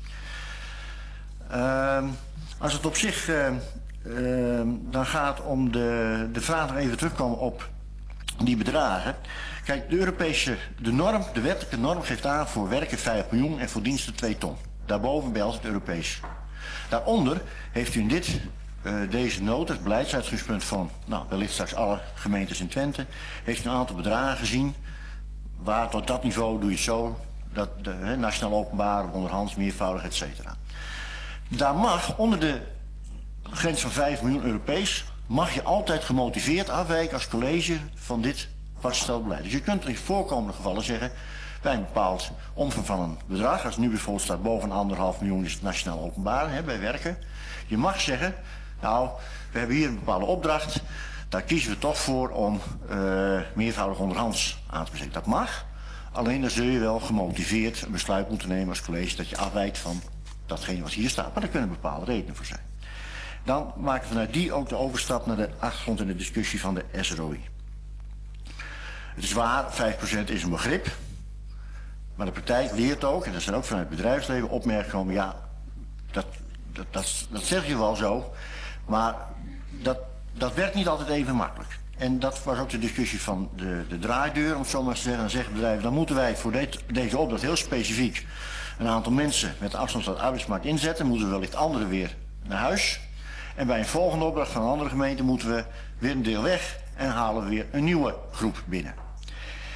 Als het op zich dan gaat om de vraag nog even terugkomen op die bedragen. Kijk, de wettelijke norm geeft aan voor werken 5 miljoen en voor diensten 2 ton. Daarboven bij het Europees. Daaronder heeft u in deze nota, het beleidsuitgangspunt van, nou, wellicht straks alle gemeentes in Twente, heeft u een aantal bedragen gezien, waar tot dat niveau doe je het zo, dat nationaal openbaar, onderhands, meervoudig, etc. Daar mag, onder de grens van 5 miljoen Europees, mag je altijd gemotiveerd afwijken als college van dit vastgesteld beleid. Dus je kunt in voorkomende gevallen zeggen, bij een bepaald omvang van een bedrag, als het nu bijvoorbeeld staat boven 1,5 miljoen is het nationaal openbaar, bij werken. Je mag zeggen, nou, we hebben hier een bepaalde opdracht, daar kiezen we toch voor om meervoudig onderhands aan te besteden. Dat mag, alleen dan zul je wel gemotiveerd een besluit moeten nemen als college dat je afwijkt van datgene wat hier staat. Maar daar kunnen bepaalde redenen voor zijn. Dan maken we vanuit die ook de overstap naar de achtergrond in de discussie van de SROI. Het is waar, 5% is een begrip. Maar de praktijk leert ook, en dat zijn ook vanuit het bedrijfsleven opmerkingen komen, ja, dat zeg je wel zo, maar dat werkt niet altijd even makkelijk. En dat was ook de discussie van de draaideur, om het zo maar te zeggen. Dan zeggen bedrijven, dan moeten wij voor deze opdracht heel specifiek een aantal mensen met afstand tot de arbeidsmarkt inzetten. Moeten we wellicht anderen weer naar huis. En bij een volgende opdracht van een andere gemeente moeten we weer een deel weg en halen we weer een nieuwe groep binnen.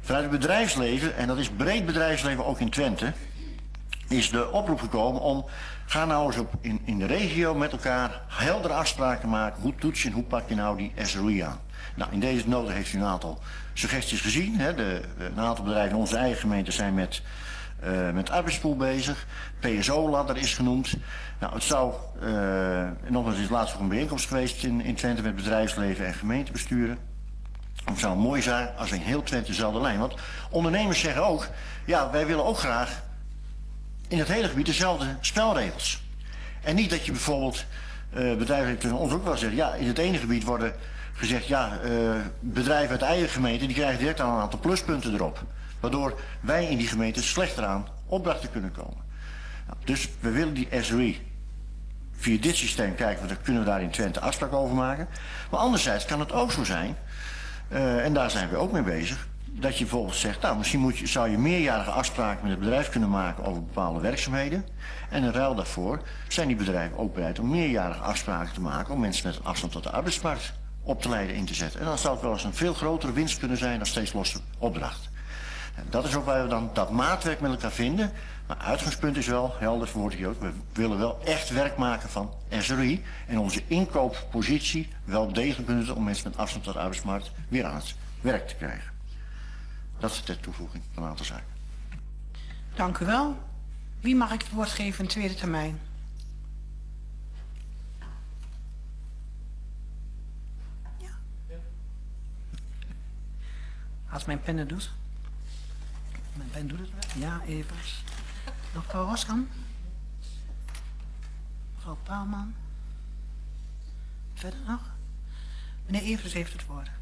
Vanuit het bedrijfsleven, en dat is breed bedrijfsleven ook in Twente, is de oproep gekomen om, ga nou eens in de regio met elkaar heldere afspraken maken. Hoe toets je en hoe pak je nou die SROI aan? Nou, in deze nota heeft u een aantal suggesties gezien. Hè. Een aantal bedrijven in onze eigen gemeente zijn met arbeidspool bezig. PSO-ladder is genoemd. Nou, het zou, nogmaals is laatst ook een bijeenkomst geweest in Twente met bedrijfsleven en gemeentebesturen. Het zou mooi zijn als we in heel Twente dezelfde lijn. Want ondernemers zeggen ook, ja, wij willen ook graag in het hele gebied dezelfde spelregels. En niet dat je bijvoorbeeld, bedrijven kunnen ons ook wel zeggen, ja, in het ene gebied worden gezegd, ja, bedrijven uit de eigen gemeente, die krijgen direct al een aantal pluspunten erop. Waardoor wij in die gemeente slechter aan opdrachten kunnen komen. Nou, dus we willen die SRI via dit systeem kijken, want dan kunnen we daar in Twente afspraak over maken. Maar anderzijds kan het ook zo zijn, en daar zijn we ook mee bezig, dat je bijvoorbeeld zegt, nou, misschien zou je meerjarige afspraken met het bedrijf kunnen maken over bepaalde werkzaamheden. En in ruil daarvoor zijn die bedrijven ook bereid om meerjarige afspraken te maken om mensen met een afstand tot de arbeidsmarkt op te leiden in te zetten. En dan zou het wel eens een veel grotere winst kunnen zijn dan steeds losse opdrachten. En dat is ook waar we dan dat maatwerk met elkaar vinden. Maar uitgangspunt is wel, helder verwoord hier ook, we willen wel echt werk maken van SRI. En onze inkooppositie wel degelijk benutten om mensen met afstand tot de arbeidsmarkt weer aan het werk te krijgen. Dat is ter toevoeging van een aantal zaken. Dank u wel. Wie mag ik het woord geven in tweede termijn? Ja. Als mijn pen het doet. Mijn pen doet het wel. Ja, even. Mevrouw Roskam. Mevrouw Paalman. Verder nog? Meneer Evers heeft het woord.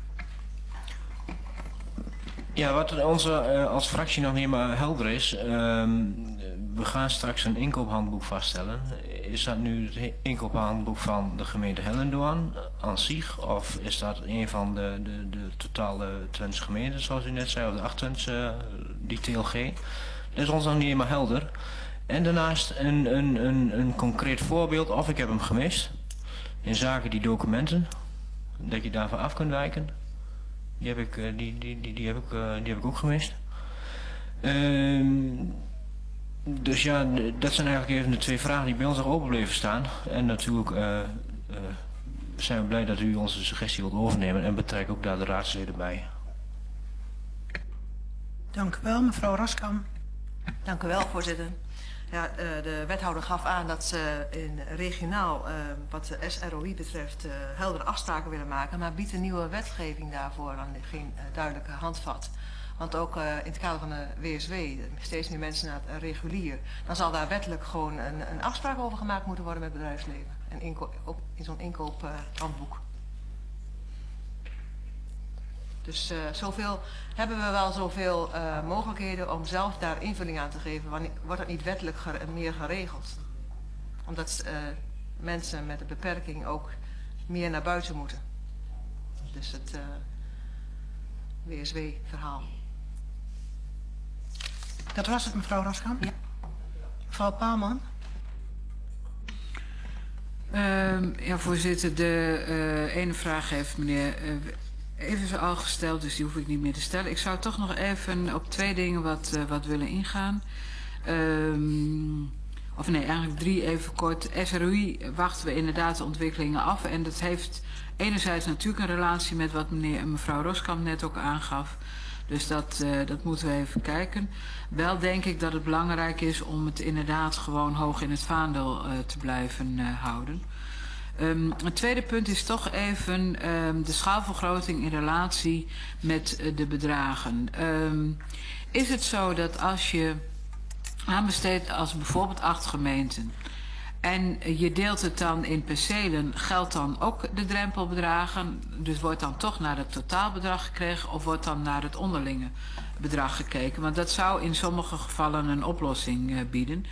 Ja, wat als fractie nog niet helemaal helder is, we gaan straks een inkoophandboek vaststellen. Is dat nu het inkoophandboek van de gemeente Hellendoorn aan zich, of is dat een van de totale Twentse gemeenten, zoals u net zei, of de 8 Twentse, die TLG? Dat is ons nog niet helemaal helder. En daarnaast een concreet voorbeeld, of ik heb hem gemist, in zaken die documenten, dat je daarvan af kunt wijken. Die heb ik ook gemist. Dus ja, dat zijn eigenlijk even de twee vragen die bij ons nog open bleven staan. En natuurlijk zijn we blij dat u onze suggestie wilt overnemen en betrek ook daar de raadsleden bij. Dank u wel, mevrouw Roskam. Dank u wel, voorzitter. Ja, de wethouder gaf aan dat ze in regionaal, wat de SROI betreft, heldere afspraken willen maken, maar biedt een nieuwe wetgeving daarvoor dan geen duidelijke handvat. Want ook in het kader van de WSW, steeds meer mensen naar het regulier, dan zal daar wettelijk gewoon een afspraak over gemaakt moeten worden met het bedrijfsleven. En ook in zo'n inkoophandboek. Dus hebben we wel zoveel mogelijkheden om zelf daar invulling aan te geven. Wanneer wordt dat niet wettelijk meer geregeld? Omdat mensen met een beperking ook meer naar buiten moeten. Dus het WSW-verhaal. Dat was het, mevrouw Roskam? Ja. Mevrouw Paalman? Ja, voorzitter, de ene vraag heeft meneer Evers al gesteld, dus die hoef ik niet meer te stellen. Ik zou toch nog even op twee dingen wat willen ingaan. Of nee, eigenlijk 3 even kort. SROI wachten we inderdaad de ontwikkelingen af. En dat heeft enerzijds natuurlijk een relatie met wat meneer en mevrouw Roskam net ook aangaf. Dus dat moeten we even kijken. Wel denk ik dat het belangrijk is om het inderdaad gewoon hoog in het vaandel te blijven houden. Het tweede punt is toch even de schaalvergroting in relatie met de bedragen. Is het zo dat als je aanbesteedt als bijvoorbeeld 8 gemeenten en je deelt het dan in percelen, geldt dan ook de drempelbedragen? Dus wordt dan toch naar het totaalbedrag gekregen of wordt dan naar het onderlinge bedrag gekeken? Want dat zou in sommige gevallen een oplossing bieden.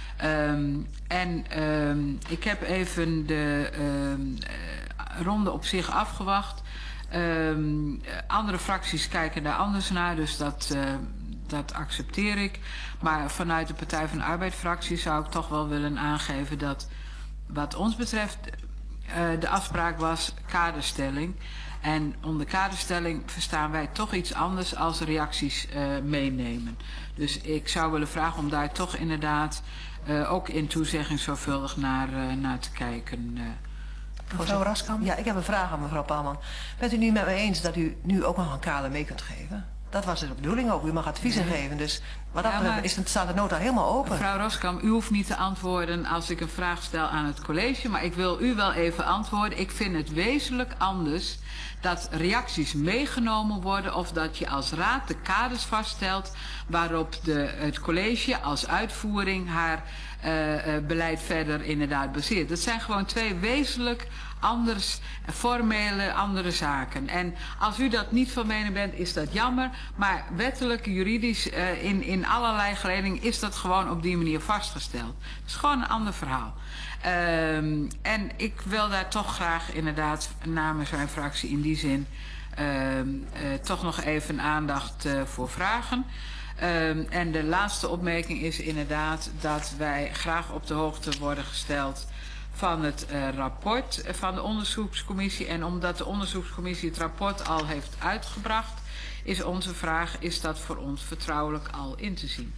Ik heb even de ronde op zich afgewacht. Andere fracties kijken daar anders naar, dus dat accepteer ik. Maar vanuit de Partij van de Arbeid fractie zou ik toch wel willen aangeven dat wat ons betreft de afspraak was kaderstelling. En onder kaderstelling verstaan wij toch iets anders als reacties meenemen. Dus ik zou willen vragen om daar toch inderdaad ook in toezegging zorgvuldig naar te kijken. Mevrouw Raskamp? Ja, ik heb een vraag aan mevrouw Paalman. Bent u niet met mij eens dat u nu ook nog een kader mee kunt geven? Dat was de bedoeling ook. U mag adviezen geven. Dus wat dat betreft staat de nota helemaal open. Mevrouw Roskam, u hoeft niet te antwoorden als ik een vraag stel aan het college. Maar ik wil u wel even antwoorden. Ik vind het wezenlijk anders dat reacties meegenomen worden of dat je als raad de kaders vaststelt waarop het college als uitvoering haar beleid verder inderdaad baseert. Dat zijn gewoon twee wezenlijk formele andere zaken. En als u dat niet van mening bent, is dat jammer. Maar wettelijk, juridisch, in allerlei geledingen is dat gewoon op die manier vastgesteld. Het is gewoon een ander verhaal. En ik wil daar toch graag inderdaad namens mijn fractie in die zin toch nog even aandacht voor vragen. En de laatste opmerking is inderdaad dat wij graag op de hoogte worden gesteld van het rapport van de onderzoekscommissie. En omdat de onderzoekscommissie het rapport al heeft uitgebracht, is onze vraag, is dat voor ons vertrouwelijk al in te zien?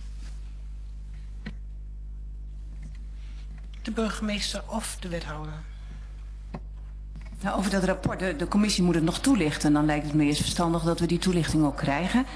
De burgemeester of de wethouder? Nou, over dat rapport, de commissie moet het nog toelichten. Dan lijkt het me eerst verstandig dat we die toelichting ook krijgen.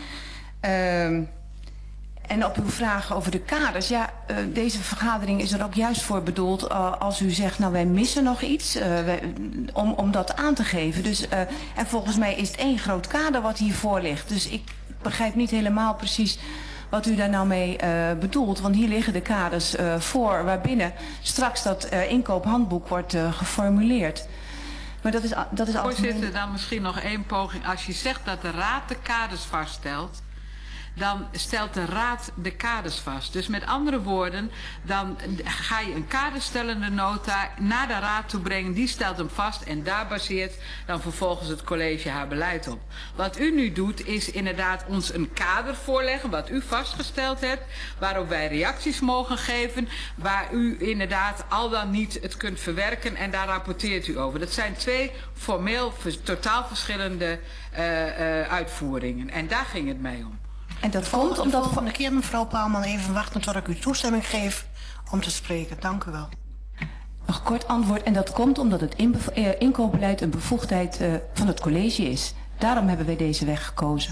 En op uw vraag over de kaders, ja, deze vergadering is er ook juist voor bedoeld als u zegt, nou wij missen nog iets, om dat aan te geven. Dus, en volgens mij is het één groot kader wat hiervoor ligt. Dus ik begrijp niet helemaal precies wat u daar nou mee bedoelt. Want hier liggen de kaders voor waarbinnen straks dat inkoophandboek wordt geformuleerd. Maar dat is Voorzitter, dan misschien nog één poging. Als je zegt dat de raad de kaders vaststelt, dan stelt de raad de kaders vast. Dus met andere woorden, dan ga je een kaderstellende nota naar de raad toe brengen. Die stelt hem vast en daar baseert dan vervolgens het college haar beleid op. Wat u nu doet is inderdaad ons een kader voorleggen, wat u vastgesteld hebt, waarop wij reacties mogen geven, waar u inderdaad al dan niet het kunt verwerken en daar rapporteert u over. Dat zijn twee formeel totaal verschillende uitvoeringen. En daar ging het mij om. En dat komt omdat de volgende keer, mevrouw Paalman, even wachten tot ik u toestemming geef om te spreken. Dank u wel. Nog kort antwoord. En dat komt omdat het inkoopbeleid een bevoegdheid van het college is. Daarom hebben wij deze weg gekozen.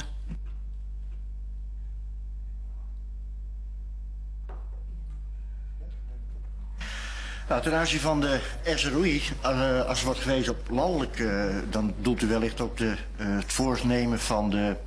Nou, ten aanzien van de SROI, als er wordt gewezen op landelijk, dan doelt u wellicht ook het voornemen van de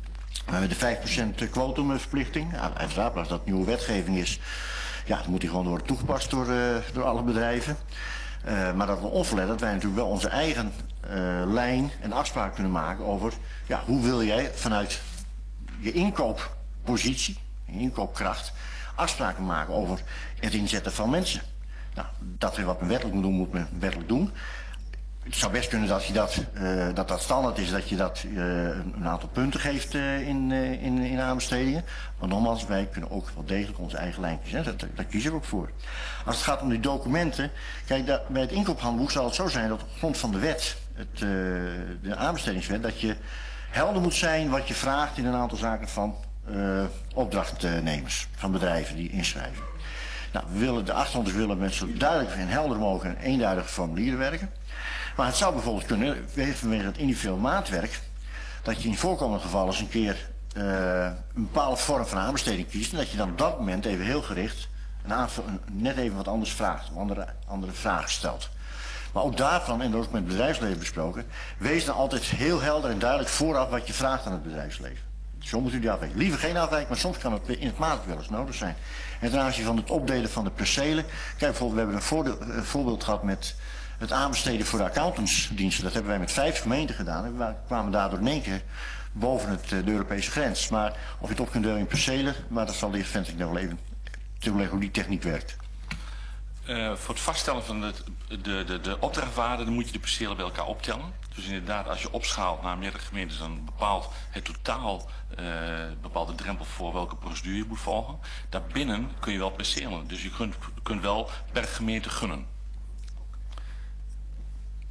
5% kwotumverplichting. Ja, uiteraard, als dat nieuwe wetgeving is, ja, dan moet die gewoon worden toegepast door alle bedrijven. Maar dat we onverlet dat wij natuurlijk wel onze eigen lijn en afspraak kunnen maken over, ja, hoe wil jij vanuit je inkooppositie, je inkoopkracht, afspraken maken over het inzetten van mensen. Nou, dat we wat men wettelijk moet doen, moet men wettelijk doen. Het zou best kunnen dat dat standaard is, dat je dat een aantal punten geeft in aanbestedingen. Maar nogmaals, wij kunnen ook wel degelijk onze eigen lijntjes zetten. Daar kiezen we ook voor. Als het gaat om die documenten, kijk, bij het inkoophandboek zal het zo zijn dat op grond van de wet, de aanbestedingswet, dat je helder moet zijn wat je vraagt in een aantal zaken van opdrachtnemers, van bedrijven die inschrijven. Nou, de achtergrond willen met zo duidelijk en helder mogelijk en eenduidige formulieren werken. Maar het zou bijvoorbeeld kunnen, vanwege het individueel maatwerk, dat je in voorkomende gevallen eens een keer een bepaalde vorm van aanbesteding kiest. En dat je dan op dat moment even heel gericht net even wat anders vraagt, of andere vragen stelt. Maar ook daarvan, en dat is ook met het bedrijfsleven besproken, wees dan altijd heel helder en duidelijk vooraf wat je vraagt aan het bedrijfsleven. Zo moet u die afwijken. Liever geen afwijking, maar soms kan het in het maatwerk wel eens nodig zijn. En ten aanzien van het opdelen van de percelen, kijk bijvoorbeeld, we hebben een voorbeeld gehad met het aanbesteden voor de accountantsdiensten. Dat hebben wij met 5 gemeenten gedaan. En we kwamen daardoor in één keer boven de Europese grens. Maar of je het op kunt delen in percelen, maar dat zal de heer Venting nog wel even toeleggen hoe die techniek werkt. Voor het vaststellen van de opdrachtwaarde, dan moet je de percelen bij elkaar optellen. Dus inderdaad, als je opschaalt naar meerdere gemeentes, dan bepaalt het totaal de drempel voor welke procedure je moet volgen. Daarbinnen kun je wel percelen. Dus je kunt wel per gemeente gunnen.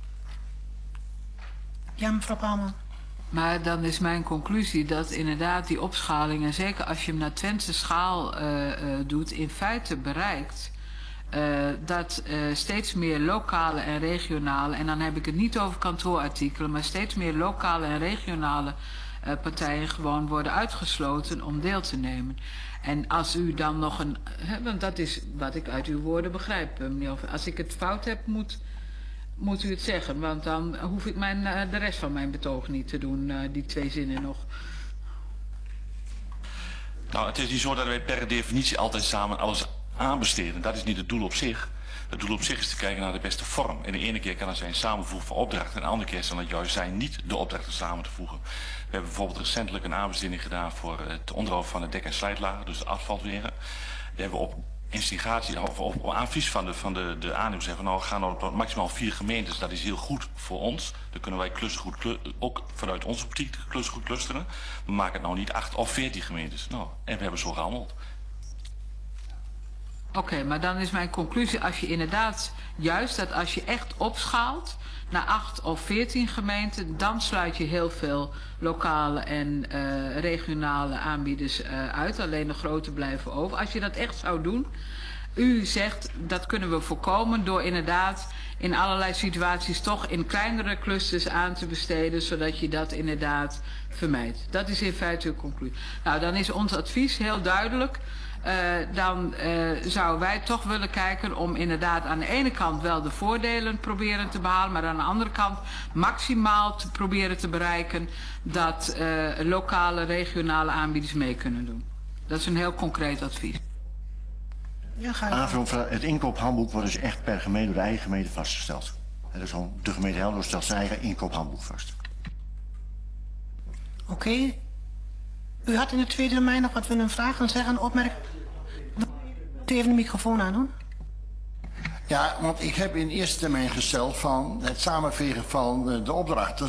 Ja, mevrouw Paalman. Maar dan is mijn conclusie dat inderdaad die opschaling, en zeker als je hem naar Twentse schaal doet, in feite bereikt dat steeds meer lokale en regionale, en dan heb ik het niet over kantoorartikelen, maar steeds meer lokale en regionale partijen gewoon worden uitgesloten om deel te nemen. En als u dan nog een, want dat is wat ik uit uw woorden begrijp, meneer, als ik het fout heb, moet u het zeggen, want dan hoef ik de rest van mijn betoog niet te doen, die 2 zinnen nog. Nou, het is niet zo dat wij per definitie altijd samen alles aanbesteden. Dat is niet het doel op zich. Het doel op zich is te kijken naar de beste vorm. En de ene keer kan het zijn samenvoegen van opdrachten, en de andere keer kan het juist zijn niet de opdrachten samen te voegen. We hebben bijvoorbeeld recentelijk een aanbesteding gedaan voor het onderhoud van de dek- en slijtlagen, dus de asfaltwegen. Daar hebben we op instigatie, of op advies van de aannemer zeggen, nou, we gaan naar maximaal 4 gemeentes, dat is heel goed voor ons. Dan kunnen wij ook vanuit onze optiek klussen goed clusteren. We maken het nou niet 8 of 14 gemeentes. Nou, en we hebben zo gehandeld. Oké, maar dan is mijn conclusie, als je inderdaad, juist dat als je echt opschaalt naar 8 of 14 gemeenten, dan sluit je heel veel lokale en regionale aanbieders uit. Alleen de grote blijven over. Als je dat echt zou doen, u zegt dat kunnen we voorkomen door inderdaad in allerlei situaties toch in kleinere clusters aan te besteden, zodat je dat inderdaad vermijdt. Dat is in feite uw conclusie. Nou, dan is ons advies heel duidelijk. Dan zouden wij toch willen kijken om inderdaad aan de ene kant wel de voordelen proberen te behalen, maar aan de andere kant maximaal te proberen te bereiken dat lokale, regionale aanbieders mee kunnen doen. Dat is een heel concreet advies. Ja, het inkoophandboek wordt dus echt per gemeente door de eigen gemeente vastgesteld. Dus de gemeente Helmond stelt zijn eigen inkoophandboek vast. Oké. U had in de tweede termijn nog wat willen vragen, zeggen, opmerken. Even de microfoon aan doen. Ja, want ik heb in eerste termijn gesteld van het samenvegen van de opdrachten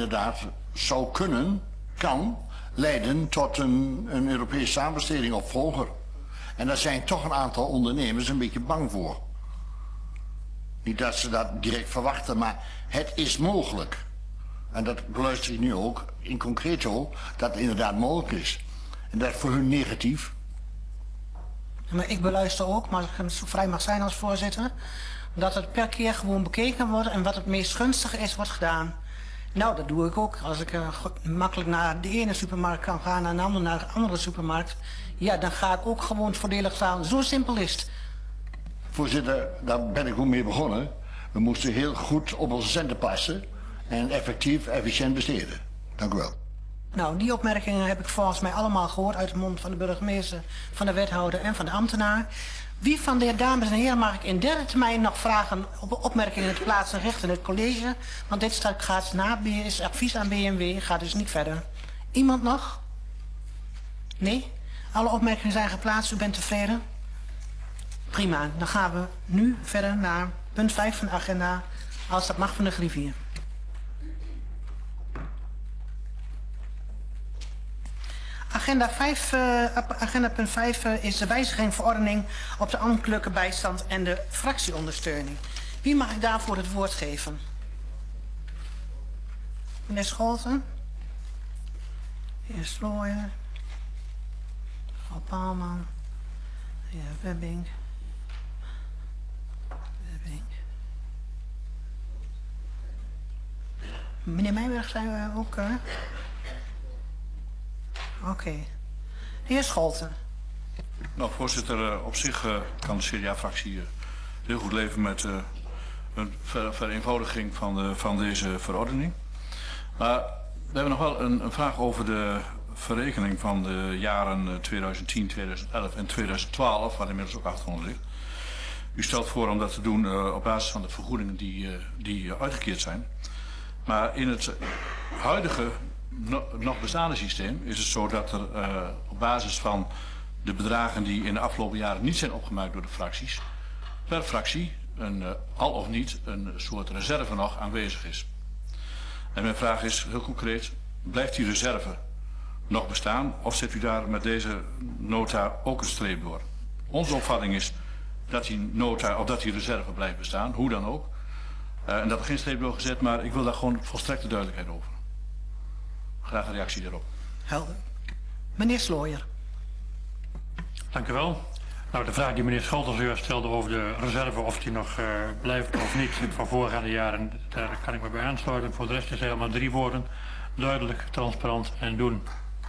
kan leiden tot een Europese samenbesteding of volger. En daar zijn toch een aantal ondernemers een beetje bang voor. Niet dat ze dat direct verwachten, maar het is mogelijk. En dat beluister ik nu ook in concreto, dat het inderdaad mogelijk is. En dat is voor hun negatief. Maar ik beluister ook, maar als ik zo vrij mag zijn als voorzitter, dat het per keer gewoon bekeken wordt en wat het meest gunstige is, wordt gedaan. Nou, dat doe ik ook. Als ik makkelijk naar de ene supermarkt kan gaan en naar de andere supermarkt, ja, dan ga ik ook gewoon voordelig staan. Zo simpel is het. Voorzitter, daar ben ik ook mee begonnen. We moesten heel goed op onze centen passen en effectief, efficiënt besteden. Dank u wel. Nou, die opmerkingen heb ik volgens mij allemaal gehoord uit de mond van de burgemeester, van de wethouder en van de ambtenaar. Wie van de dames en heren mag ik in derde termijn nog vragen op opmerkingen te plaatsen recht in het college? Want dit gaat na is advies aan BMW, gaat dus niet verder. Iemand nog? Nee? Alle opmerkingen zijn geplaatst, u bent tevreden? Prima, dan gaan we nu verder naar punt 5 van de agenda, als dat mag van de griffier. Agenda punt 5 is de wijziging verordening op de ambtelijke bijstand en de fractieondersteuning. Wie mag ik daarvoor het woord geven? Meneer Scholten? Heer Slooijer? Mevrouw Paalman? Heer Webbing? Meneer Meijberg zijn we ook... Oké. De heer Scholten. Nou, voorzitter, op zich kan de CDA-fractie heel goed leven met een vereenvoudiging van deze verordening. Maar we hebben nog wel een vraag over de verrekening van de jaren 2010, 2011 en 2012, waar inmiddels ook achtergrond ligt. U stelt voor om dat te doen op basis van de vergoedingen die uitgekeerd zijn. Maar in het huidige nog bestaande systeem is het zo dat er op basis van de bedragen die in de afgelopen jaren niet zijn opgemaakt door de fracties, per fractie al of niet een soort reserve nog aanwezig is. En mijn vraag is heel concreet, blijft die reserve nog bestaan of zet u daar met deze nota ook een streep door? Onze opvatting is dat die nota of dat die reserve blijft bestaan, hoe dan ook. En dat er geen streep door gezet, maar ik wil daar gewoon volstrekte duidelijkheid over. Graag een reactie daarop. Helder. Meneer Slooijer. Dank u wel. Nou, de vraag die meneer Scholters u stelde over de reserve, of die nog blijft of niet van voorgaande jaren, daar kan ik me bij aansluiten. Voor de rest is helemaal 3 woorden. Duidelijk, transparant en doen.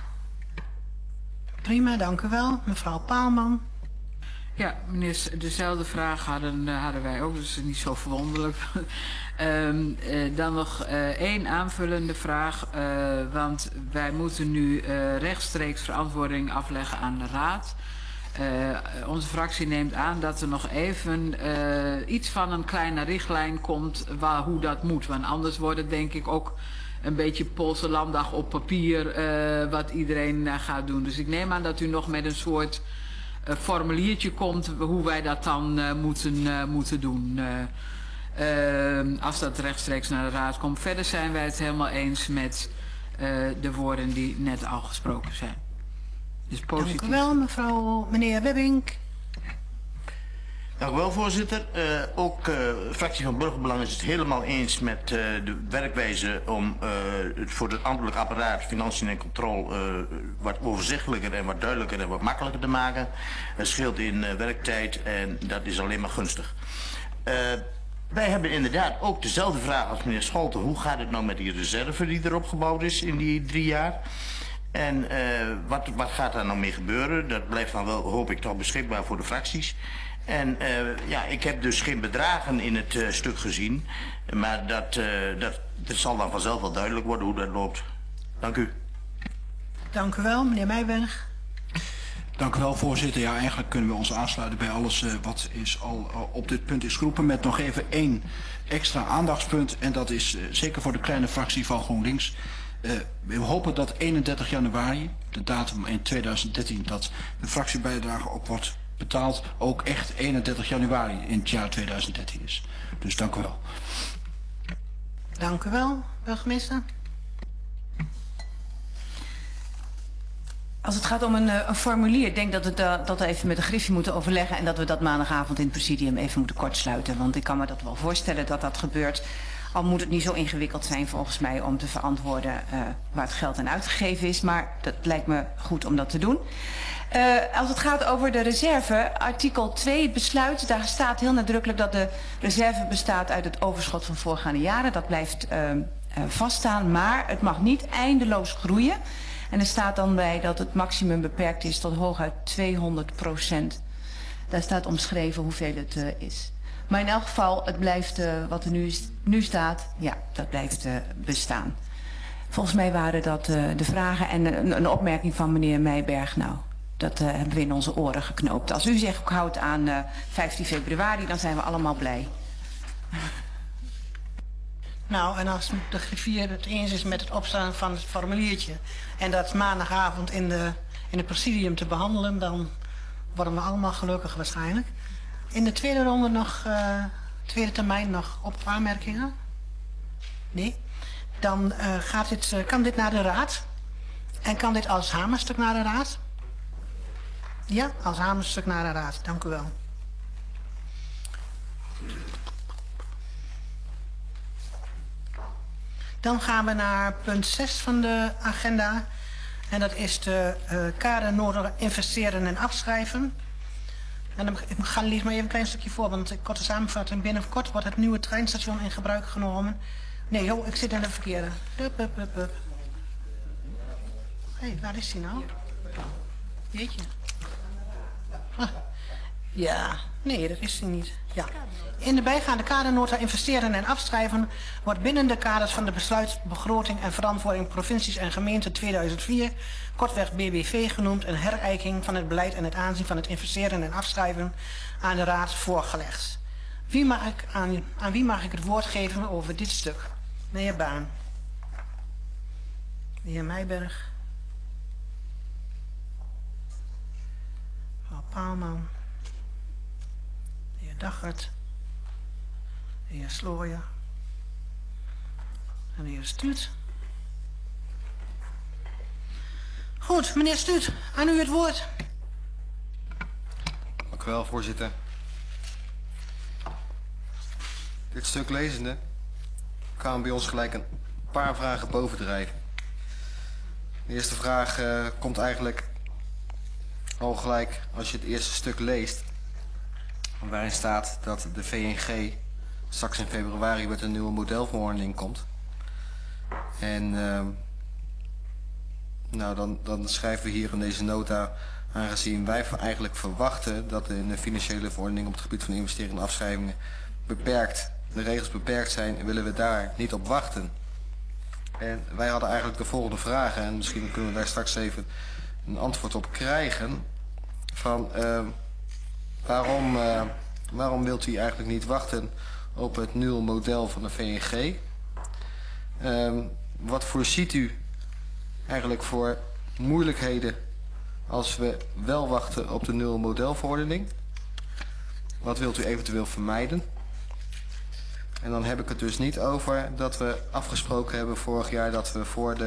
Prima, dank u wel. Mevrouw Paalman. Ja, meneer, dezelfde vraag hadden wij ook, dus niet zo verwonderlijk. Dan nog 1 aanvullende vraag, want wij moeten nu rechtstreeks verantwoording afleggen aan de Raad. Onze fractie neemt aan dat er nog even iets van een kleine richtlijn komt hoe dat moet. Want anders wordt het denk ik ook een beetje Poolse landdag op papier wat iedereen gaat doen. Dus ik neem aan dat u nog met een soort formuliertje komt hoe wij dat dan moeten doen. Als dat rechtstreeks naar de Raad komt. Verder zijn wij het helemaal eens met de woorden die net al gesproken zijn. Dus positief. Dank u wel, meneer Webbink. Dank u wel, voorzitter. Ook de fractie van Burgerbelang is het helemaal eens met de werkwijze om het voor het ambtelijk apparaat Financiën en Controle wat overzichtelijker en wat duidelijker en wat makkelijker te maken. Het scheelt in werktijd en dat is alleen maar gunstig. Wij hebben inderdaad ook dezelfde vraag als meneer Scholten. Hoe gaat het nou met die reserve die erop gebouwd is in die 3 jaar? En wat gaat daar nou mee gebeuren? Dat blijft dan wel, hoop ik, toch beschikbaar voor de fracties. En ja, ik heb dus geen bedragen in het stuk gezien. Maar dat zal dan vanzelf wel duidelijk worden hoe dat loopt. Dank u. Dank u wel, meneer Meijberg. Dank u wel, voorzitter. Ja, eigenlijk kunnen we ons aansluiten bij alles wat is al op dit punt is geroepen. Met nog even 1 extra aandachtspunt. En dat is zeker voor de kleine fractie van GroenLinks. We hopen dat 31 januari, de datum in 2013, dat de fractiebijdrage ook wordt betaald. Ook echt 31 januari in het jaar 2013 is. Dus dank u wel. Dank u wel, burgemeester. Als het gaat om een formulier, ik denk dat we even met de Griffie moeten overleggen en dat we dat maandagavond in het presidium even moeten kortsluiten. Want ik kan me dat wel voorstellen dat dat gebeurt. Al moet het niet zo ingewikkeld zijn volgens mij om te verantwoorden waar het geld aan uitgegeven is. Maar dat lijkt me goed om dat te doen. Als het gaat over de reserve, artikel 2, het besluit, daar staat heel nadrukkelijk dat de reserve bestaat uit het overschot van voorgaande jaren. Dat blijft vaststaan, maar het mag niet eindeloos groeien. En er staat dan bij dat het maximum beperkt is tot hooguit 200%. Daar staat omschreven hoeveel het is. Maar in elk geval, het blijft wat er nu staat, ja, dat blijft bestaan. Volgens mij waren dat de vragen en een opmerking van meneer Meijberg. Nou, dat hebben we in onze oren geknoopt. Als u zich houdt aan 15 februari, dan zijn we allemaal blij. Nou, en als de griffier het eens is met het opstaan van het formuliertje en dat maandagavond in het presidium te behandelen, dan worden we allemaal gelukkig waarschijnlijk. In de tweede ronde nog, tweede termijn nog aanmerkingen? Nee? Dan kan dit naar de Raad. En kan dit als hamerstuk naar de Raad? Ja, als hamerstuk naar de Raad. Dank u wel. Dan gaan we naar punt 6 van de agenda. En dat is de kader nodig investeren en afschrijven. En dan lees maar even een klein stukje voor, want ik korte samenvatting. Binnenkort wordt het nieuwe treinstation in gebruik genomen. Nee, joh, ik zit in de verkeerde. Hé, waar is die nou? Jeetje. Ja, nee, dat is hij niet. Ja. In de bijgaande kadernota investeren en afschrijven wordt binnen de kaders van de besluitbegroting en verantwoording provincies en gemeenten 2004, kortweg BBV genoemd, een herijking van het beleid en het aanzien van het investeren en afschrijven aan de Raad voorgelegd. Aan wie mag ik het woord geven over dit stuk? Meneer Baan. De heer Meijberg. Mevrouw Paalman. De heer Daggert. De heer Slooijer. En de heer Stuut. Goed, meneer Stuut, aan u het woord. Dank u wel, voorzitter. dit stuk lezende kwamen bij ons gelijk een paar vragen bovendrijven. De eerste vraag komt eigenlijk al gelijk als je het eerste stuk leest, waarin staat dat de VNG straks in februari met een nieuwe modelverordening komt. En nou, dan schrijven we hier in deze nota, aangezien wij eigenlijk verwachten dat in de financiële verordening op het gebied van investeringen en afschrijvingen de regels beperkt zijn, willen we daar niet op wachten. En wij hadden eigenlijk de volgende vragen, en misschien kunnen we daar straks even een antwoord op krijgen. Van waarom wilt u eigenlijk niet wachten op het nieuwe model van de VNG? Wat voorziet u eigenlijk voor moeilijkheden als we wel wachten op de nieuwe modelverordening? Wat wilt u eventueel vermijden? En dan heb ik het dus niet over dat we afgesproken hebben vorig jaar dat we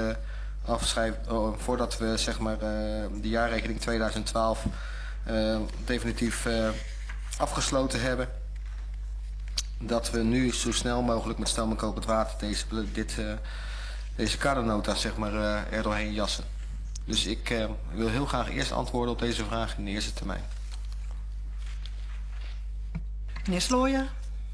voordat we zeg maar de jaarrekening 2012 definitief afgesloten hebben, dat we nu zo snel mogelijk met stoom en kokend water deze kadernota zeg maar er doorheen jassen. Dus ik wil heel graag eerst antwoorden op deze vraag in de eerste termijn. Meneer Slooijer.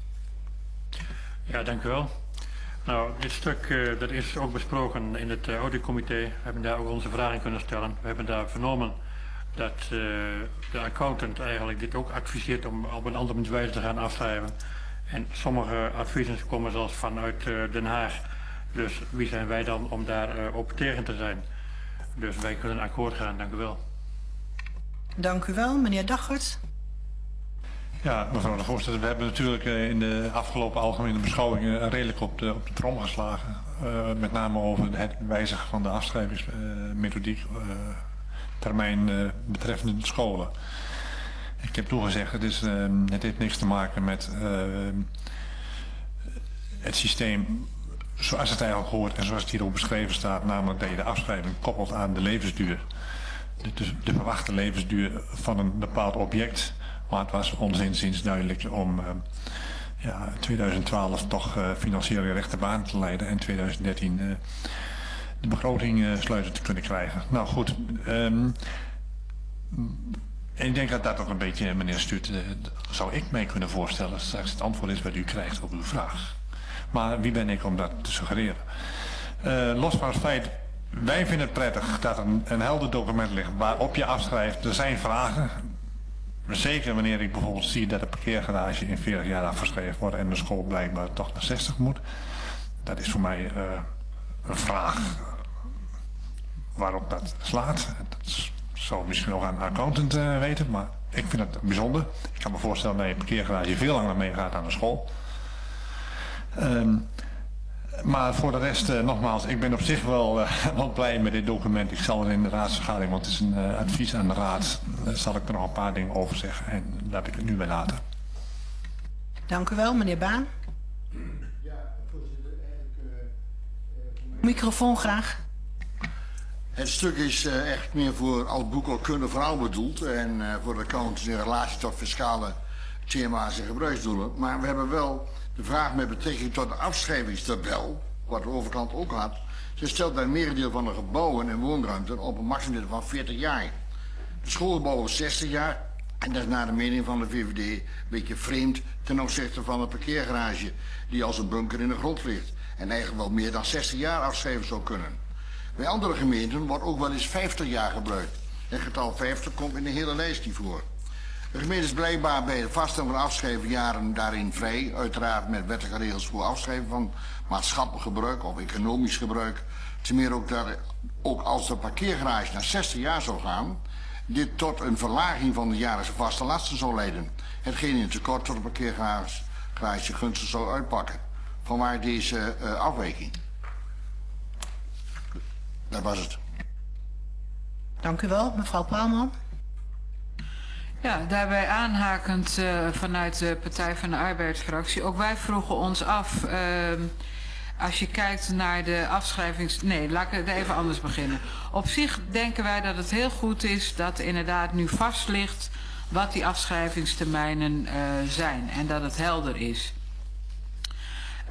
Ja, dank u wel. Nou, dit stuk dat is ook besproken in het auditcomité. We hebben daar ook onze vragen kunnen stellen. We hebben daar vernomen dat de accountant eigenlijk dit ook adviseert om op een andere wijze te gaan afschrijven. En sommige adviezen komen zelfs vanuit Den Haag. Dus wie zijn wij dan om daar op tegen te zijn? Dus wij kunnen akkoord gaan. Dank u wel. Dank u wel. Meneer Daggert. Ja, mevrouw de voorzitter, we hebben natuurlijk in de afgelopen algemene beschouwingen redelijk op de trom geslagen. Met name over het wijzigen van de afschrijvingsmethodiek termijn betreffende de scholen. Ik heb toegezegd, het heeft niks te maken met het systeem zoals het eigenlijk hoort en zoals het hier ook beschreven staat, namelijk dat je de afschrijving koppelt aan de levensduur. De verwachte levensduur van een bepaald object. Maar het was ons inziens duidelijk om 2012 toch financiële rechte baan te leiden en 2013 de begroting sluiten te kunnen krijgen. Nou goed, ik denk dat dat ook een beetje, meneer Stuut, zou ik mij kunnen voorstellen straks het antwoord is wat u krijgt op uw vraag. Maar wie ben ik om dat te suggereren? Los van het feit, wij vinden het prettig dat er een helder document ligt waarop je afschrijft. Er zijn vragen. Zeker wanneer ik bijvoorbeeld zie dat de parkeergarage in 40 jaar afgeschreven wordt en de school blijkbaar toch naar 60 moet. Dat is voor mij een vraag waarop dat slaat. Dat zou misschien ook aan een accountant weten, maar ik vind het bijzonder. Ik kan me voorstellen dat je parkeergarage veel langer meegaat aan de school. Maar voor de rest, nogmaals, ik ben op zich wel blij met dit document. Ik zal er in de raadsvergadering, want het is een advies aan de raad, zal ik er nog een paar dingen over zeggen. En daar heb ik het nu bij laten. Dank u wel, meneer Baan. Ja, voorzitter, eigenlijk... Microfoon graag. Het stuk is echt meer voor als boekhoudkundige verhaal bedoeld en voor de accountants in relatie tot fiscale thema's en gebruiksdoelen. Maar we hebben wel de vraag met betrekking tot de afschrijvingstabel, wat de overkant ook had. Ze stelt bij een merendeel van de gebouwen en woonruimten op een maximum van 40 jaar. De schoolgebouw is 60 jaar en dat is naar de mening van de VVD een beetje vreemd ten opzichte van de parkeergarage die als een bunker in de grond ligt en eigenlijk wel meer dan 60 jaar afschrijven zou kunnen. Bij andere gemeenten wordt ook wel eens 50 jaar gebruikt. Het getal 50 komt in de hele lijst niet voor. De gemeente is blijkbaar bij het vaststellen van afschrijvenjaren daarin vrij. Uiteraard met wettige regels voor afschrijven van maatschappelijk gebruik of economisch gebruik. Ten meer ook dat ook als de parkeergarage naar 60 jaar zou gaan, dit tot een verlaging van de jaarlijkse vaste lasten zou leiden. Hetgeen in het tekort tot de parkeergarage gunstig zou uitpakken. Vanwaar deze afwijking. Dat was het. Dank u wel, mevrouw Paalman. Ja, daarbij aanhakend vanuit de Partij van de Arbeidsfractie. Ook wij vroegen ons af, als je kijkt naar de Nee, laat ik even anders beginnen. Op zich denken wij dat het heel goed is dat inderdaad nu vast ligt wat die afschrijvingstermijnen zijn. En dat het helder is.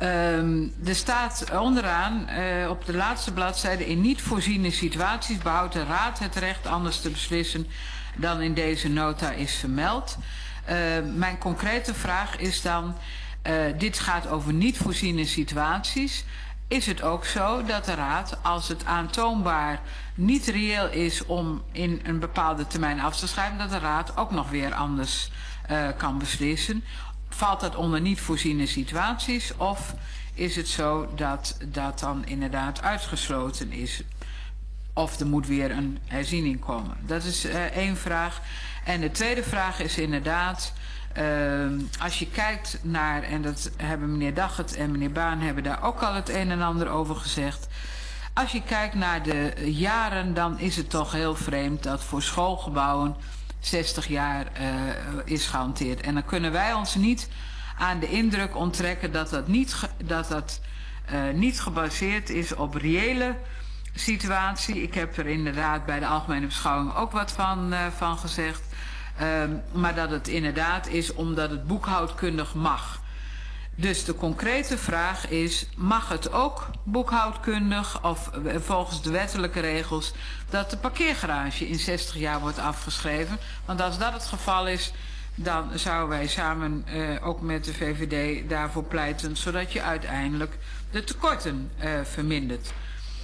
Er staat onderaan op de laatste bladzijde: in niet voorziene situaties behoudt de Raad het recht anders te beslissen dan in deze nota is vermeld. Mijn concrete vraag is dan, dit gaat over niet voorziene situaties. Is het ook zo dat de Raad, als het aantoonbaar niet reëel is om in een bepaalde termijn af te schrijven, dat de Raad ook nog weer anders kan beslissen? Valt dat onder niet voorziene situaties of is het zo dat dat dan inderdaad uitgesloten is? Of er moet weer een herziening komen? Dat is één vraag. En de tweede vraag is inderdaad, als je kijkt naar, en dat hebben meneer Daggert en meneer Baan hebben daar ook al het een en ander over gezegd. Als je kijkt naar de jaren, dan is het toch heel vreemd dat voor schoolgebouwen 60 jaar is gehanteerd. En dan kunnen wij ons niet aan de indruk onttrekken dat dat niet gebaseerd is op reële situatie. Ik heb er inderdaad bij de algemene beschouwing ook wat van gezegd. Maar dat het inderdaad is omdat het boekhoudkundig mag. Dus de concrete vraag is, mag het ook boekhoudkundig of volgens de wettelijke regels dat de parkeergarage in 60 jaar wordt afgeschreven? Want als dat het geval is, dan zouden wij samen ook met de VVD daarvoor pleiten, zodat je uiteindelijk de tekorten vermindert.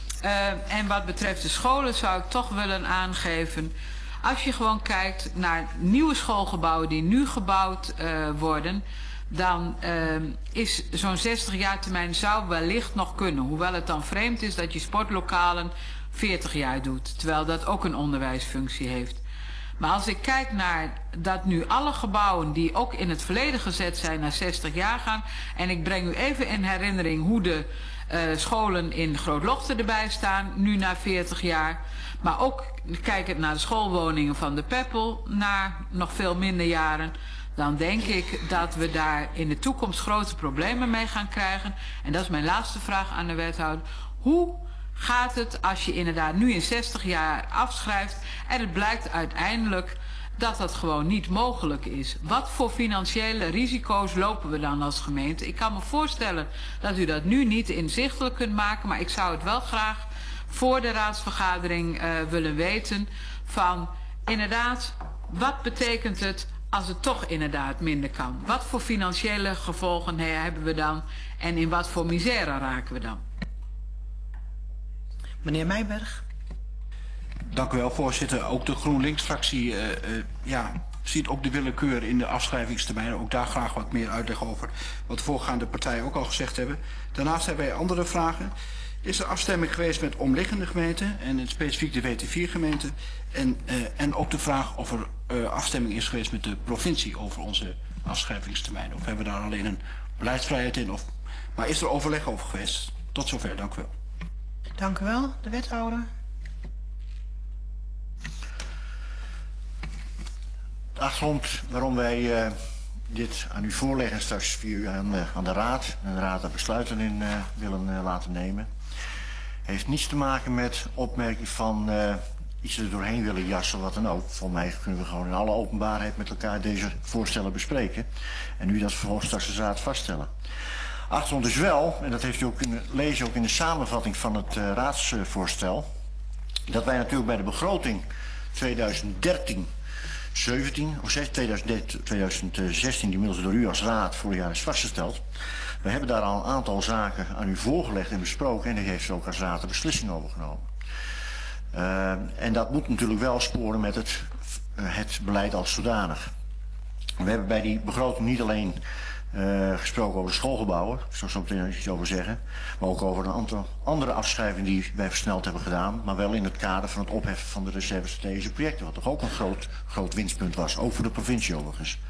En wat betreft de scholen zou ik toch willen aangeven, als je gewoon kijkt naar nieuwe schoolgebouwen die nu gebouwd worden, dan is zo'n 60 jaar termijn zou wellicht nog kunnen. Hoewel het dan vreemd is dat je sportlokalen 40 jaar doet, terwijl dat ook een onderwijsfunctie heeft. Maar als ik kijk naar dat nu alle gebouwen die ook in het verleden gezet zijn naar 60 jaar gaan, en ik breng u even in herinnering hoe de scholen in Grootlochte erbij staan, nu na 40 jaar. Maar ook kijkend naar de schoolwoningen van de Peppel, na nog veel minder jaren, dan denk ik dat we daar in de toekomst grote problemen mee gaan krijgen. En dat is mijn laatste vraag aan de wethouder. Hoe gaat het als je inderdaad nu in 60 jaar afschrijft en het blijkt uiteindelijk dat dat gewoon niet mogelijk is? Wat voor financiële risico's lopen we dan als gemeente? Ik kan me voorstellen dat u dat nu niet inzichtelijk kunt maken, maar ik zou het wel graag voor de raadsvergadering willen weten van inderdaad, wat betekent het als het toch inderdaad minder kan? Wat voor financiële gevolgen hebben we dan en in wat voor misère raken we dan? Meneer Meijberg. Dank u wel, voorzitter. Ook de GroenLinks-fractie ziet ook de willekeur in de afschrijvingstermijnen. Ook daar graag wat meer uitleg over wat de voorgaande partijen ook al gezegd hebben. Daarnaast hebben wij andere vragen. Is er afstemming geweest met omliggende gemeenten en specifiek de WT4-gemeente? En ook de vraag of er afstemming is geweest met de provincie over onze afschrijvingstermijnen. Of hebben we daar alleen een beleidsvrijheid in? Maar is er overleg over geweest? Tot zover, dank u wel. Dank u wel, de wethouder. De achtergrond waarom wij dit aan u voorleggen straks via u aan de raad en de raad daar besluiten in willen laten nemen, heeft niets te maken met opmerking van iets er doorheen willen jassen, wat dan ook. Volgens mij kunnen we gewoon in alle openbaarheid met elkaar deze voorstellen bespreken en u dat vervolgens straks de raad vaststellen. Achtergrond is wel, en dat heeft u ook lezen ook in de samenvatting van het raadsvoorstel, dat wij natuurlijk bij de begroting 2016, die inmiddels door u als raad vorig jaar is vastgesteld. We hebben daar al een aantal zaken aan u voorgelegd en besproken en u heeft ook als raad de beslissing over genomen. En dat moet natuurlijk wel sporen met het beleid als zodanig. We hebben bij die begroting niet alleen gesproken over de schoolgebouwen, ik zal zo meteen iets over zeggen, maar ook over een aantal andere afschrijvingen die wij versneld hebben gedaan, maar wel in het kader van het opheffen van de reserve-strategische projecten, wat toch ook een groot winstpunt was, ook voor de provincie overigens.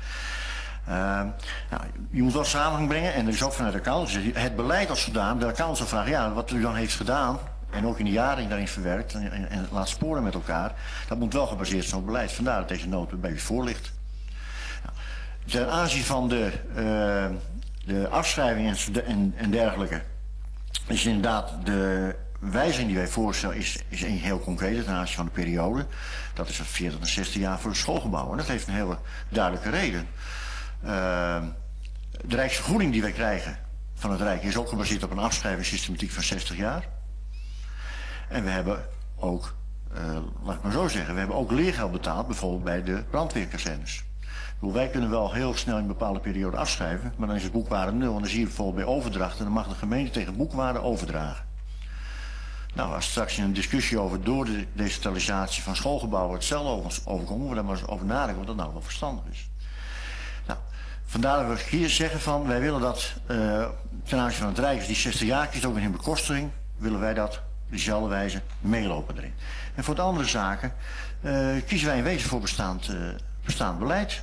Je moet wel samenhang brengen en er is ook vanuit de accountant het beleid als zodanig, de accountant zal vragen, ja, wat u dan heeft gedaan en ook in de jaren daarin verwerkt en laat sporen met elkaar, dat moet wel gebaseerd zijn op beleid. Vandaar dat deze nota bij u voor ligt. Ten aanzien van de afschrijving en dergelijke is inderdaad de wijziging die wij voorstellen is heel concreet ten aanzien van de periode. Dat is van 40 en 60 jaar voor het schoolgebouw. En dat heeft een hele duidelijke reden. De rijksvergoeding die wij krijgen van het Rijk is ook gebaseerd op een afschrijvingssystematiek van 60 jaar. En we hebben ook, laat ik maar zo zeggen, we hebben ook leergeld betaald, bijvoorbeeld bij de brandweerkazernes. Wij kunnen wel heel snel in een bepaalde periode afschrijven, maar dan is het boekwaarde 0. En dan zie je bijvoorbeeld bij overdrachten, dan mag de gemeente tegen boekwaarde overdragen. Nou, als straks in een discussie over door de decentralisatie van schoolgebouwen hetzelfde overkomt, moeten we daar maar eens over nadenken, wat dat nou wel verstandig is. Nou, vandaar dat we hier zeggen van, wij willen dat ten aanzien van het Rijk, die 60 jaar kiest ook in hun bekostiging, willen wij dat op diezelfde wijze meelopen erin. En voor de andere zaken kiezen wij in wezen voor bestaand beleid.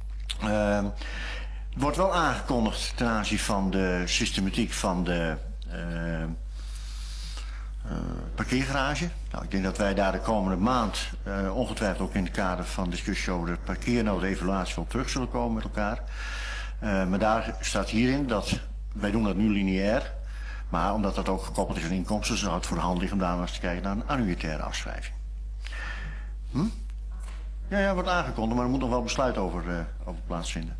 Wordt wel aangekondigd ten aanzien van de systematiek van de parkeergarage. Nou, ik denk dat wij daar de komende maand ongetwijfeld ook in het kader van discussie over de parkeernota evaluatie op terug zullen komen met elkaar. Maar daar staat hierin dat wij doen dat nu lineair, maar omdat dat ook gekoppeld is aan inkomsten, zou het voor de hand liggen om daar maar eens te kijken naar een annuitaire afschrijving. Ja, wordt aangekondigd, maar er moet nog wel besluit over plaatsvinden.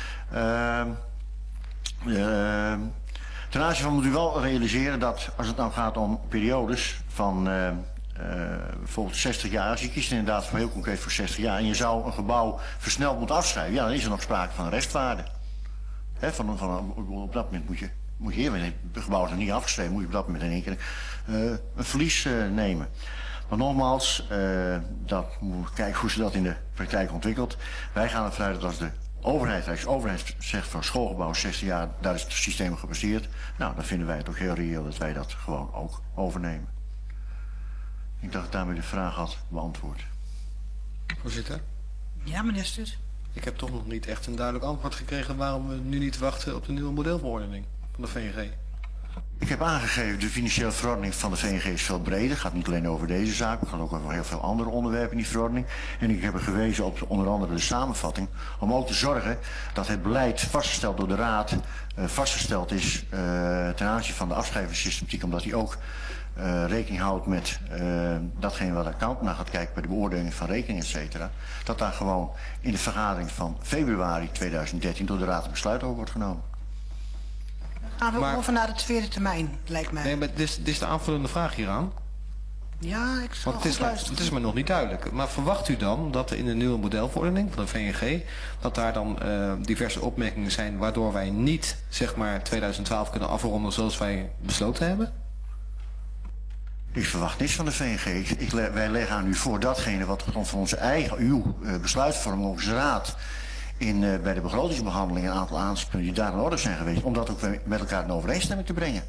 Ten aanzien van moet u wel realiseren dat als het nou gaat om periodes van bijvoorbeeld 60 jaar, als je kiest inderdaad voor heel concreet voor 60 jaar en je zou een gebouw versneld moeten afschrijven, ja, dan is er nog sprake van een restwaarde. Op dat moment moet je eerder, het gebouw is nog niet afgeschreven, moet je op dat moment in één keer een verlies nemen. Maar nogmaals, dat moet kijken hoe ze dat in de praktijk ontwikkelt. Wij gaan ervan uit dat als de Rijksoverheid zegt van schoolgebouw 60 jaar, daar is het systeem gebaseerd. Nou, dan vinden wij het ook heel reëel dat wij dat gewoon ook overnemen. Ik dacht dat ik daarmee de vraag had beantwoord. Voorzitter? Ja, meneer Stuut. Ik heb toch nog niet echt een duidelijk antwoord gekregen waarom we nu niet wachten op de nieuwe modelverordening van de VNG. Ik heb aangegeven, de financiële verordening van de VNG is veel breder. Het gaat niet alleen over deze zaak, het gaat ook over heel veel andere onderwerpen in die verordening. En ik heb er gewezen op onder andere de samenvatting, om ook te zorgen dat het beleid vastgesteld door de Raad vastgesteld is ten aanzien van de afschrijvingssystematiek, omdat die ook rekening houdt met datgene wat de accountant naar gaat kijken bij de beoordeling van rekening, etc. Dat daar gewoon in de vergadering van februari 2013 door de Raad een besluit over wordt genomen. Gaan we over naar de tweede termijn, lijkt mij. Nee, maar dit is de aanvullende vraag hieraan. Ja, ik zal Want het is me nog niet duidelijk. Maar verwacht u dan dat er in de nieuwe modelverordening van de VNG, dat daar dan diverse opmerkingen zijn waardoor wij niet, zeg maar, 2012 kunnen afronden zoals wij besloten hebben? Ik verwacht niets van de VNG. Wij leggen aan u voor datgene wat van onze eigen, uw besluitvormingsraad bij de begrotingsbehandeling een aantal aanspraken die daar in orde zijn geweest, om dat ook met elkaar in overeenstemming te brengen.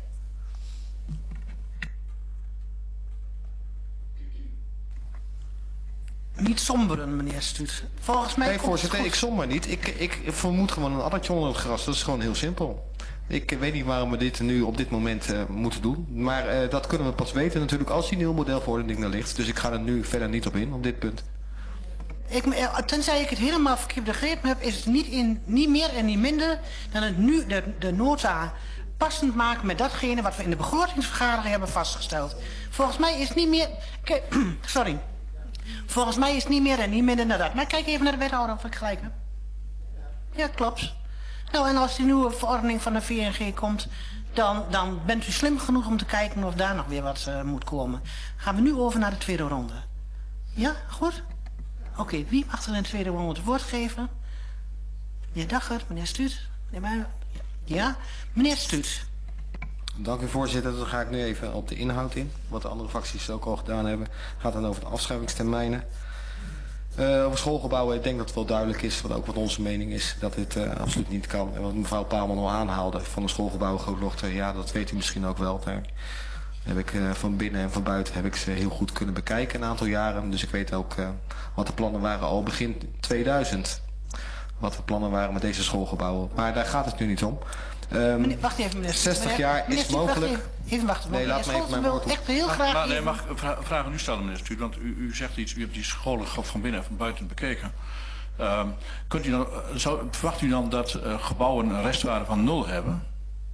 Niet somberen, meneer Stuut. Volgens mij. Nee, voorzitter, ik somber niet. Ik vermoed gewoon een addertje onder het gras. Dat is gewoon heel simpel. Ik weet niet waarom we dit nu op dit moment moeten doen. Maar dat kunnen we pas weten natuurlijk als die nieuwe modelverordening er ligt. Dus ik ga er nu verder niet op in, op dit punt. Tenzij ik het helemaal verkeerd begrepen heb, is het niet meer en niet minder dan het nu de nota passend maken met datgene wat we in de begrotingsvergadering hebben vastgesteld. Volgens mij is het niet meer. Sorry. Volgens mij is het niet meer en niet minder dan dat. Maar kijk even naar de wethouder of ik gelijk heb. Ja, klopt. Nou, en als die nieuwe verordening van de VNG komt, dan bent u slim genoeg om te kijken of daar nog weer wat moet komen. Gaan we nu over naar de tweede ronde. Ja, goed? Oké, wie mag er in de tweede ronde het woord geven? Meneer Daggert, meneer Stuut. Ja, meneer Stuut. Dank u, voorzitter. Dan ga ik nu even op de inhoud in. Wat de andere fracties ook al gedaan hebben. Het gaat dan over de afschrijvingstermijnen. Over schoolgebouwen, ik denk dat het wel duidelijk is, wat onze mening is, dat dit absoluut niet kan. En wat mevrouw Paalman al aanhaalde van de schoolgebouwen Grootlochter, ja, dat weet u misschien ook wel. Daar heb ik van binnen en van buiten heb ik ze heel goed kunnen bekijken een aantal jaren. Dus ik weet ook wat de plannen waren al begin 2000. Wat de plannen waren met deze schoolgebouwen. Maar daar gaat het nu niet om. Wacht even, meneer. 60 jaar is mogelijk. Even wachten. Nee, laat me even mijn woord echt heel graag. Nee, mag ik vragen nu stellen, meneer Stuut? Want u zegt iets, u hebt die scholen van binnen en van buiten bekeken. Verwacht u dan dat gebouwen een restwaarde van 0 hebben?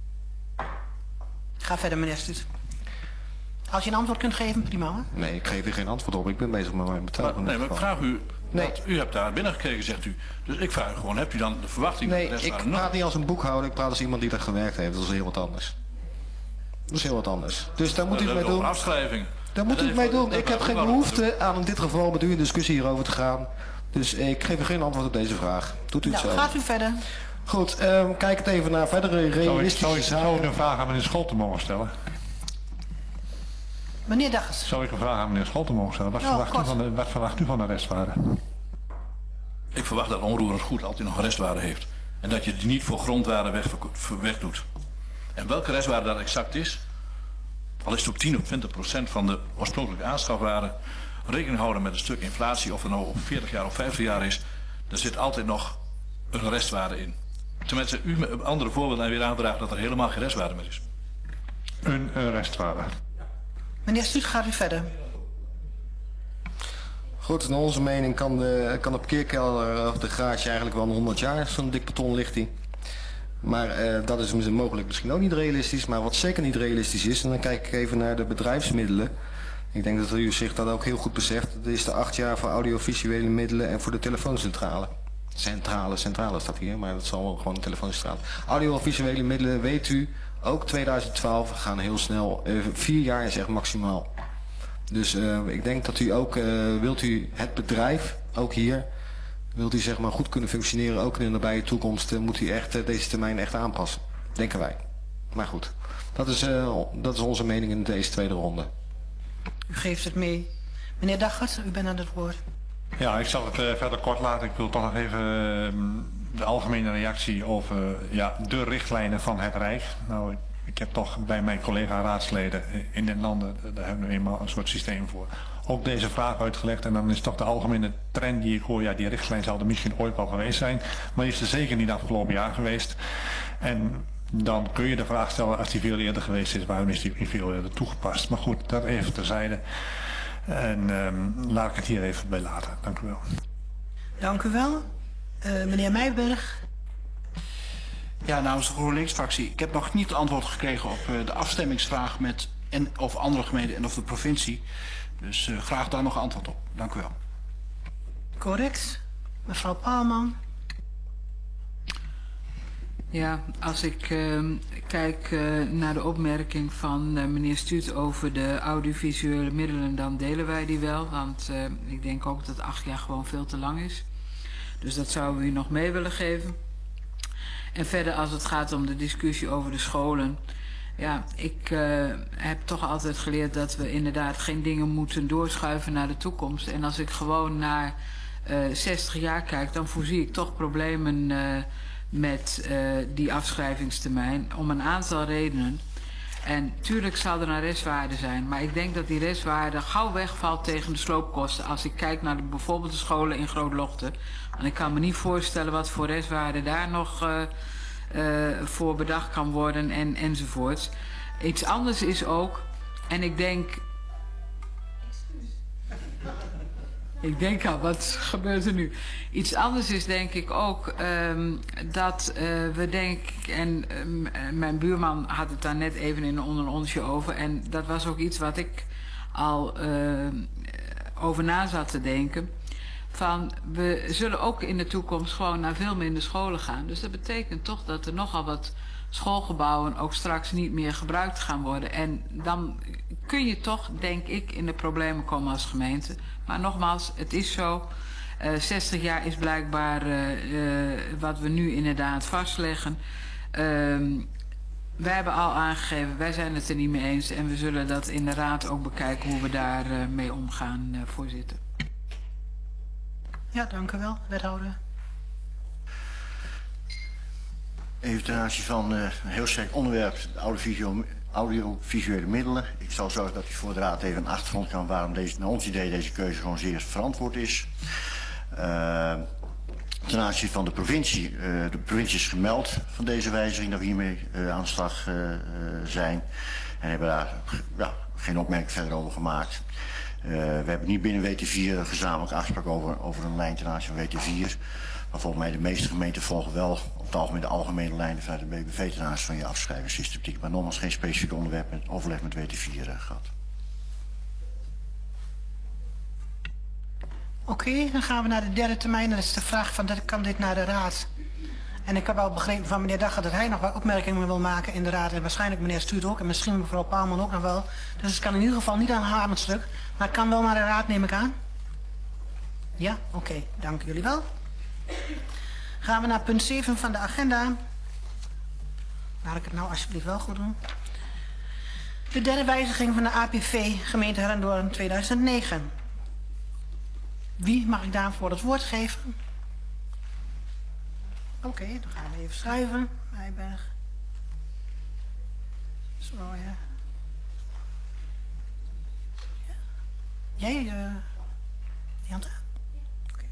Ga verder, meneer Stuut. Als je een antwoord kunt geven, prima hoor. Nee, ik geef er geen antwoord op. Ik ben bezig met mijn betaling. Maar ik vraag u, Nee. U hebt daar binnengekregen, zegt u. Dus ik vraag gewoon, hebt u dan de verwachting... Nee, dat de ik praat niet als een boekhouder, ik praat als iemand die daar gewerkt heeft. Dat is heel wat anders. Dat is heel wat anders. Dus daar moet u het mee doen. Afschrijvingen. Daar moet u het mee doen. Ik heb geen behoefte aan in dit geval met u in discussie hierover te gaan. Dus ik geef u geen antwoord op deze vraag. Doet u het zo. Gaat u verder. Goed, kijk het even naar verdere realistische zaken. Zou ik een vraag aan meneer Scholten mogen stellen? Meneer Daggers. Zou ik een vraag aan meneer Scholten mogen stellen? Wat verwacht u van de restwaarde? Ik verwacht dat onroerend goed altijd nog een restwaarde heeft. En dat je die niet voor grondwaarde weg doet. En welke restwaarde dat exact is, al is het ook 10 of 20% van de oorspronkelijke aanschafwaarde, rekening houden met een stuk inflatie, of het nou op 40 jaar of 50 jaar is, er zit altijd nog een restwaarde in. Tenminste, u met andere voorbeelden weer aandraagt dat er helemaal geen restwaarde meer is. Een restwaarde. Meneer Stuut, gaat u verder. Goed, naar onze mening kan de parkeerkelder of de garage eigenlijk wel 100 jaar. Zo'n dik beton ligt die. Maar dat is mogelijk misschien ook niet realistisch. Maar wat zeker niet realistisch is, en dan kijk ik even naar de bedrijfsmiddelen. Ik denk dat u zich dat ook heel goed beseft. Dat is de 8 jaar voor audiovisuele middelen en voor de telefooncentrale. Centrale staat hier, maar dat zal wel gewoon een telefooncentrale. Audiovisuele middelen, weet u, ook 2012, we gaan heel snel. 4 jaar is echt maximaal. Dus ik denk dat u ook, wilt u het bedrijf, ook hier, wilt u zeg maar goed kunnen functioneren, ook in de nabije toekomst, moet u echt deze termijn echt aanpassen. Denken wij. Maar goed, dat is onze mening in deze tweede ronde. U geeft het mee. Meneer Daggers, u bent aan het woord. Ja, ik zal het verder kort laten. Ik wil toch nog even de algemene reactie over de richtlijnen van het Rijk. Nou, ik heb toch bij mijn collega-raadsleden in den landen, daar hebben we eenmaal een soort systeem voor, ook deze vraag uitgelegd. En dan is toch de algemene trend die ik hoor, ja, die richtlijn zal er misschien ooit wel geweest zijn, maar die is er zeker niet afgelopen jaar geweest. En dan kun je de vraag stellen, als die veel eerder geweest is, waarom is die niet veel eerder toegepast? Maar goed, dat even terzijde. En laat ik het hier even bij laten. Dank u wel. Dank u wel. Meneer Meijberg. Ja, namens de GroenLinks-fractie. Ik heb nog niet het antwoord gekregen op de afstemmingsvraag met of andere gemeenten en of de provincie. Dus graag daar nog antwoord op. Dank u wel. Correct. Mevrouw Paalman. Ja, als ik kijk naar de opmerking van meneer Stuut over de audiovisuele middelen, dan delen wij die wel. Want ik denk ook dat 8 jaar gewoon veel te lang is. Dus dat zouden we u nog mee willen geven. En verder als het gaat om de discussie over de scholen. Ja, ik heb toch altijd geleerd dat we inderdaad geen dingen moeten doorschuiven naar de toekomst. En als ik gewoon naar 60 jaar kijk, dan voorzie ik toch problemen met die afschrijvingstermijn om een aantal redenen. En tuurlijk zal er een restwaarde zijn, maar ik denk dat die restwaarde gauw wegvalt tegen de sloopkosten. Als ik kijk naar bijvoorbeeld de scholen in Groot-Lochten, en ik kan me niet voorstellen wat voor restwaarde daar nog voor bedacht kan worden enzovoorts. Iets anders is ook, en ik denk al, wat gebeurt er nu? Iets anders is denk ik ook dat we denken, en mijn buurman had het daar net even onder een onsje over, en dat was ook iets wat ik al over na zat te denken. Van, we zullen ook in de toekomst gewoon naar veel minder scholen gaan. Dus dat betekent toch dat er nogal wat schoolgebouwen ook straks niet meer gebruikt gaan worden. En dan kun je toch, denk ik, in de problemen komen als gemeente. Maar nogmaals, het is zo. 60 jaar is blijkbaar wat we nu inderdaad vastleggen. Wij hebben al aangegeven, wij zijn het er niet mee eens. En we zullen dat in de raad ook bekijken hoe we daar mee omgaan, voorzitter. Ja, dank u wel, wethouder. Even ten aanzien van een heel sterk onderwerp, de audiovisuele middelen. Ik zal zorgen dat u voor de raad even een achtergrond kan waarom naar ons idee deze keuze gewoon zeer verantwoord is. Ten aanzien van de provincie is gemeld van deze wijziging dat we hiermee aan de slag zijn. En hebben daar geen opmerking verder over gemaakt. We hebben niet binnen WT4 gezamenlijk afspraak over een lijn ten aanzien van WT4. Maar volgens mij de meeste gemeenten volgen wel op het algemeen de algemene lijnen vanuit de BBV ten aanzien van je afschrijvingssystematiek. Maar nogmaals geen specifiek onderwerp met overleg met WT4 gehad. Oké, dan gaan we naar de derde termijn. Dat is de vraag van, kan dit naar de raad? En ik heb wel begrepen van meneer Dagger dat hij nog wat opmerkingen wil maken in de raad. En waarschijnlijk meneer Stuurt ook. En misschien mevrouw Paalman ook nog wel. Dus het kan in ieder geval niet aan haar stuk. Maar het kan wel naar de raad, neem ik aan. Ja, oké. Dank jullie wel. Gaan we naar punt 7 van de agenda. Laat ik het nou alsjeblieft wel goed doen. De derde wijziging van de APV gemeente Hellendoorn 2009. Wie mag ik daarvoor het woord geven? Oké, dan gaan we even schuiven. Wijberg. Zo, ja. Jij, die hand aan? Oké.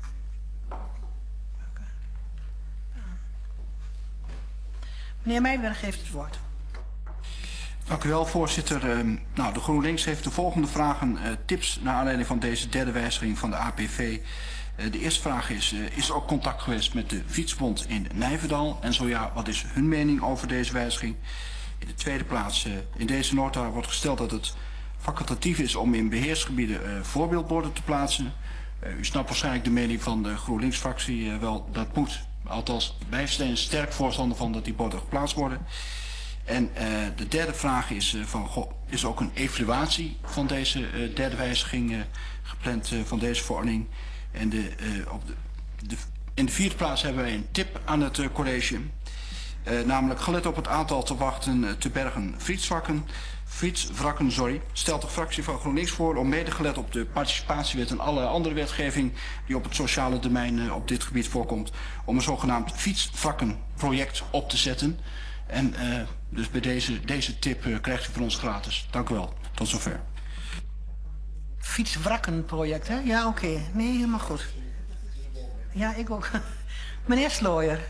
Meneer Meijberg heeft het woord. Dank u wel, voorzitter. De GroenLinks heeft de volgende vragen, tips naar aanleiding van deze derde wijziging van de APV. De eerste vraag is er ook contact geweest met de Fietsbond in Nijverdal? En zo ja, wat is hun mening over deze wijziging? In de tweede plaats, in deze nota wordt gesteld dat het facultatief is om in beheersgebieden voorbeeldborden te plaatsen. U snapt waarschijnlijk de mening van de GroenLinks-fractie wel, dat moet. Althans, wij zijn sterk voorstander van dat die borden geplaatst worden. En de derde vraag is is ook een evaluatie van deze derde wijziging gepland van deze verordening. En in de vierde plaats hebben wij een tip aan het college. Namelijk gelet op het aantal te bergen fietswrakken, stelt de fractie van GroenLinks voor om mede gelet op de participatiewet en alle andere wetgeving die op het sociale domein op dit gebied voorkomt, om een zogenaamd fietswrakkenproject op te zetten. En dus bij deze tip krijgt u van ons gratis. Dank u wel. Tot zover. Fietswrakkenproject, hè? Ja, oké. Nee, helemaal goed. Ja, ik ook. Meneer Slooijer.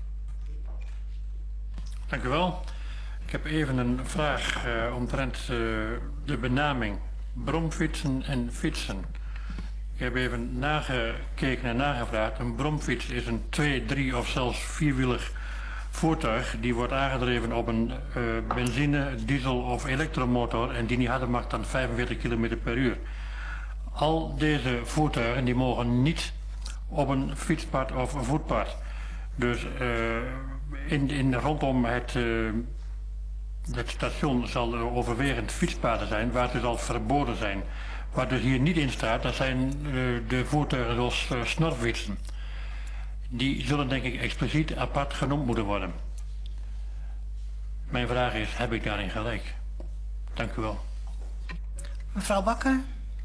Dank u wel. Ik heb even een vraag omtrent de benaming bromfietsen en fietsen. Ik heb even nagekeken en nagevraagd. Een bromfiets is een 2-, 3- of zelfs 4-wielig voertuig. Die wordt aangedreven op een benzine, diesel of elektromotor en die niet harder mag dan 45 km per uur. Al deze voertuigen die mogen niet op een fietspad of een voetpad. Dus rondom het station zal er overwegend fietspaden zijn waar het dus al verboden zijn. Wat dus hier niet in staat, dat zijn de voertuigen zoals snorfietsen. Die zullen denk ik expliciet apart genoemd moeten worden. Mijn vraag is, heb ik daarin gelijk? Dank u wel. Mevrouw Bakker.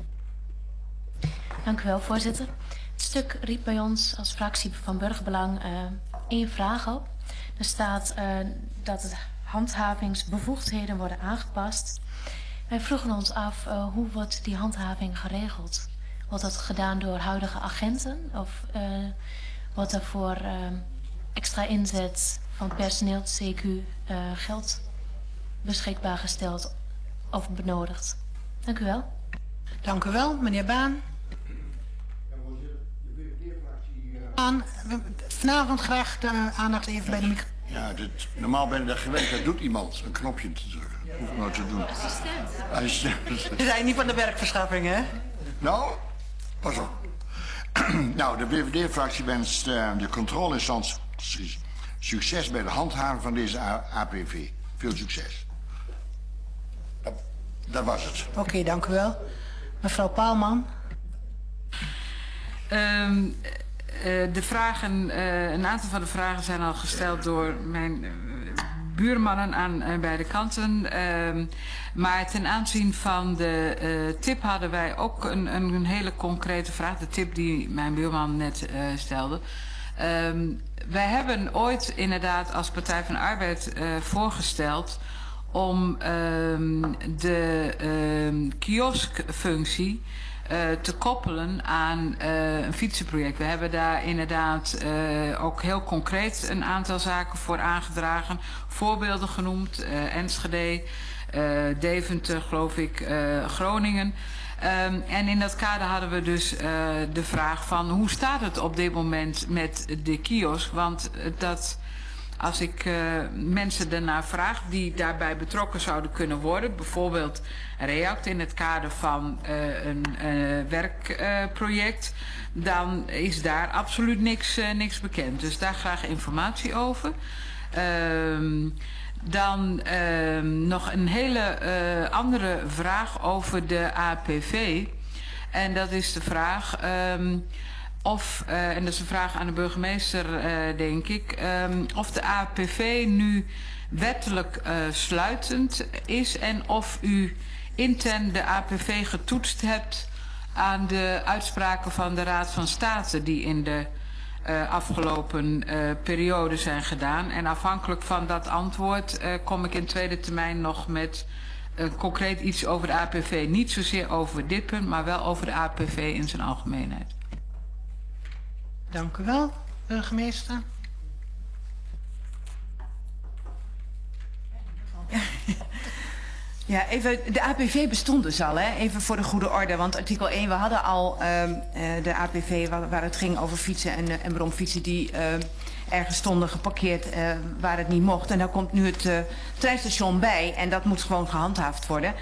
Dank u wel, voorzitter. Het stuk riep bij ons als fractie van Burgerbelang 1 vraag op. Er staat dat de handhavingsbevoegdheden worden aangepast. Wij vroegen ons af, hoe wordt die handhaving geregeld? Wordt dat gedaan door huidige agenten? Of wordt er voor extra inzet van personeel, CQ, geld beschikbaar gesteld of benodigd? Dank u wel. Dank u wel, meneer Baan. Vanavond graag de aandacht even bij de microfoon. Ja, normaal ben je dat gewend, dat doet iemand, een knopje te drukken. Hoef ik nooit te doen. Assistent. Ze zijn niet van de werkverschaffing, hè? Nou, pas op. Nou, de VVD-fractie wenst de controleinstanties succes bij de handhaving van deze APV. Veel succes. Dat was het. Oké, dank u wel. Mevrouw Paalman. De vragen, een aantal van de vragen zijn al gesteld door mijn buurmannen aan beide kanten. Maar ten aanzien van de tip hadden wij ook een hele concrete vraag. De tip die mijn buurman net stelde. Wij hebben ooit inderdaad als Partij van de Arbeid voorgesteld om de kioskfunctie te koppelen aan een fietsenproject. We hebben daar inderdaad ook heel concreet een aantal zaken voor aangedragen. Voorbeelden genoemd, Enschede, Deventer, geloof ik, Groningen. En in dat kader hadden we dus de vraag van hoe staat het op dit moment met de kiosk? Want dat als ik mensen ernaar vraag die daarbij betrokken zouden kunnen worden, bijvoorbeeld REACT in het kader van een werkproject, dan is daar absoluut niks bekend. Dus daar graag informatie over. Dan nog een hele andere vraag over de APV. En dat is de vraag en dat is een vraag aan de burgemeester, denk ik, of de APV nu wettelijk sluitend is en of u intern de APV getoetst hebt aan de uitspraken van de Raad van State die in de afgelopen periode zijn gedaan. En afhankelijk van dat antwoord kom ik in tweede termijn nog met concreet iets over de APV. Niet zozeer over dit punt, maar wel over de APV in zijn algemeenheid. Dank u wel, burgemeester. Ja, even, de APV bestond dus al, hè? Even voor de goede orde. Want artikel 1, we hadden al de APV waar het ging over fietsen en bromfietsen die ergens stonden geparkeerd waar het niet mocht. En daar komt nu het treinstation bij en dat moet gewoon gehandhaafd worden.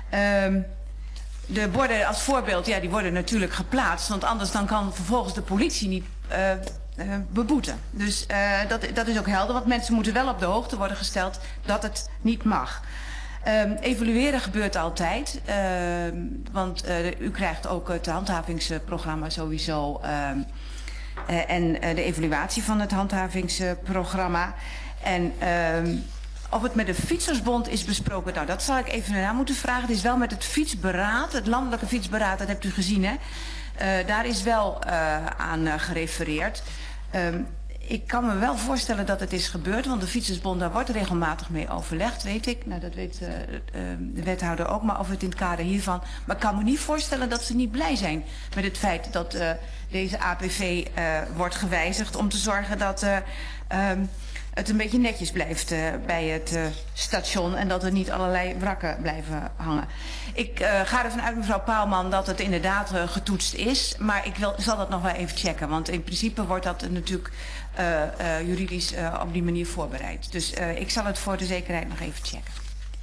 De borden als voorbeeld, ja, die worden natuurlijk geplaatst. Want anders dan kan vervolgens de politie niet beboeten. Dus dat is ook helder, want mensen moeten wel op de hoogte worden gesteld dat het niet mag. Evalueren gebeurt altijd, want u krijgt ook het handhavingsprogramma sowieso en de evaluatie van het handhavingsprogramma. En of het met de Fietsersbond is besproken, nou dat zal ik even naar moeten vragen. Het is wel met het fietsberaad, het landelijke fietsberaad, dat hebt u gezien hè. Daar is wel aan gerefereerd. Ik kan me wel voorstellen dat het is gebeurd, want de Fietsersbond, daar wordt regelmatig mee overlegd, weet ik. Nou, dat weet de wethouder ook, maar of het in het kader hiervan. Maar ik kan me niet voorstellen dat ze niet blij zijn met het feit dat deze APV wordt gewijzigd om te zorgen dat het een beetje netjes blijft bij het station en dat er niet allerlei wrakken blijven hangen. Ik ga ervan uit, mevrouw Paalman, dat het inderdaad getoetst is, maar ik zal dat nog wel even checken, want in principe wordt dat natuurlijk juridisch op die manier voorbereid. Dus ik zal het voor de zekerheid nog even checken.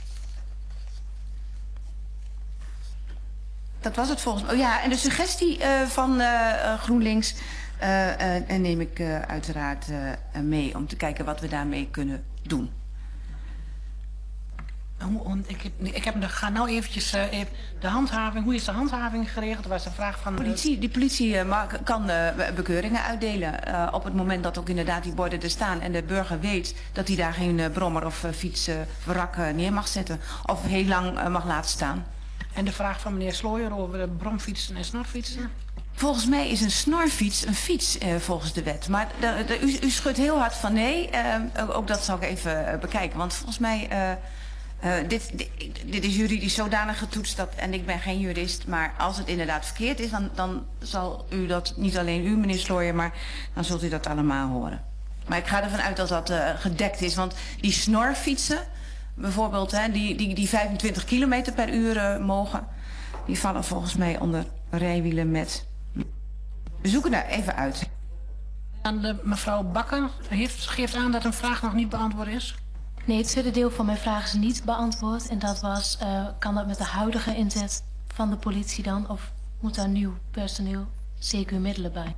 Dat was het volgens mij. Oh ja, en de suggestie van GroenLinks neem ik uiteraard mee om te kijken wat we daarmee kunnen doen. Ga nou eventjes de handhaving. Hoe is de handhaving geregeld? Dat was een vraag van de politie kan bekeuringen uitdelen op het moment dat ook inderdaad die borden er staan en de burger weet dat hij daar geen brommer of fietswrak neer mag zetten of heel lang mag laten staan. En de vraag van meneer Slooijer over de bromfietsen en snorfietsen? Volgens mij is een snorfiets een fiets volgens de wet. Maar u schudt heel hard van nee. Ook dat zal ik even bekijken. Want volgens mij, dit is juridisch zodanig getoetst. En ik ben geen jurist. Maar als het inderdaad verkeerd is, dan zal u dat, niet alleen u meneer Slooijer, maar dan zult u dat allemaal horen. Maar ik ga ervan uit dat dat gedekt is. Want die snorfietsen, bijvoorbeeld, hè, die 25 kilometer per uur mogen, die vallen volgens mij onder rijwielen met. We zoeken daar even uit. En mevrouw Bakker geeft aan dat een vraag nog niet beantwoord is. Nee, het tweede deel van mijn vraag is niet beantwoord. En dat was, kan dat met de huidige inzet van de politie dan? Of moet daar nieuw personeel, CQ-middelen bij?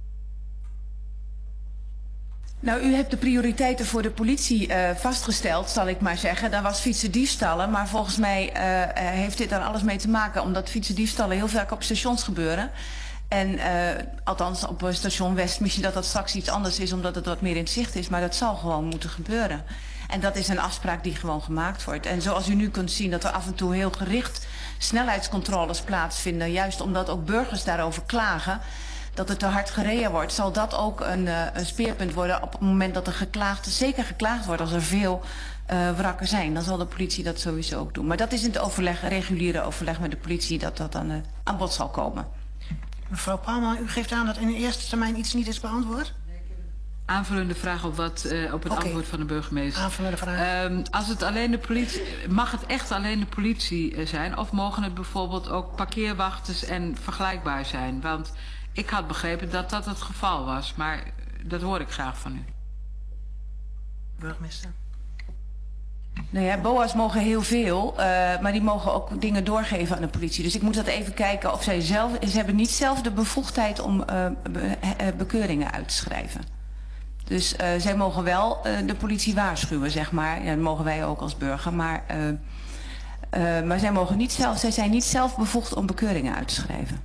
Nou, u hebt de prioriteiten voor de politie vastgesteld, zal ik maar zeggen. Daar was fietsendiefstallen, maar volgens mij heeft dit daar alles mee te maken. Omdat fietsendiefstallen heel vaak op stations gebeuren. En althans op station West, misschien dat dat straks iets anders is omdat het wat meer in het zicht is. Maar dat zal gewoon moeten gebeuren. En dat is een afspraak die gewoon gemaakt wordt. En zoals u nu kunt zien dat er af en toe heel gericht snelheidscontroles plaatsvinden. Juist omdat ook burgers daarover klagen dat het te hard gereden wordt. Zal dat ook een speerpunt worden op het moment dat er zeker geklaagd wordt als er veel wrakken zijn. Dan zal de politie dat sowieso ook doen. Maar dat is in het reguliere overleg met de politie dat dat dan aan bod zal komen. Mevrouw Palma, u geeft aan dat in de eerste termijn iets niet is beantwoord? Aanvullende vraag op het antwoord van de burgemeester. Aanvullende vraag. Als het alleen de politie, mag het echt alleen de politie zijn? Of mogen het bijvoorbeeld ook parkeerwachters en vergelijkbaar zijn? Want ik had begrepen dat dat het geval was, maar dat hoor ik graag van u. Burgemeester. Nou ja, BOA's mogen heel veel, maar die mogen ook dingen doorgeven aan de politie. Dus ik moet dat even kijken of zij zelf... Ze hebben niet zelf de bevoegdheid om bekeuringen uit te schrijven. Dus zij mogen wel de politie waarschuwen, zeg maar. Ja, dat mogen wij ook als burger, maar zij mogen niet zelf... Zij zijn niet zelf bevoegd om bekeuringen uit te schrijven.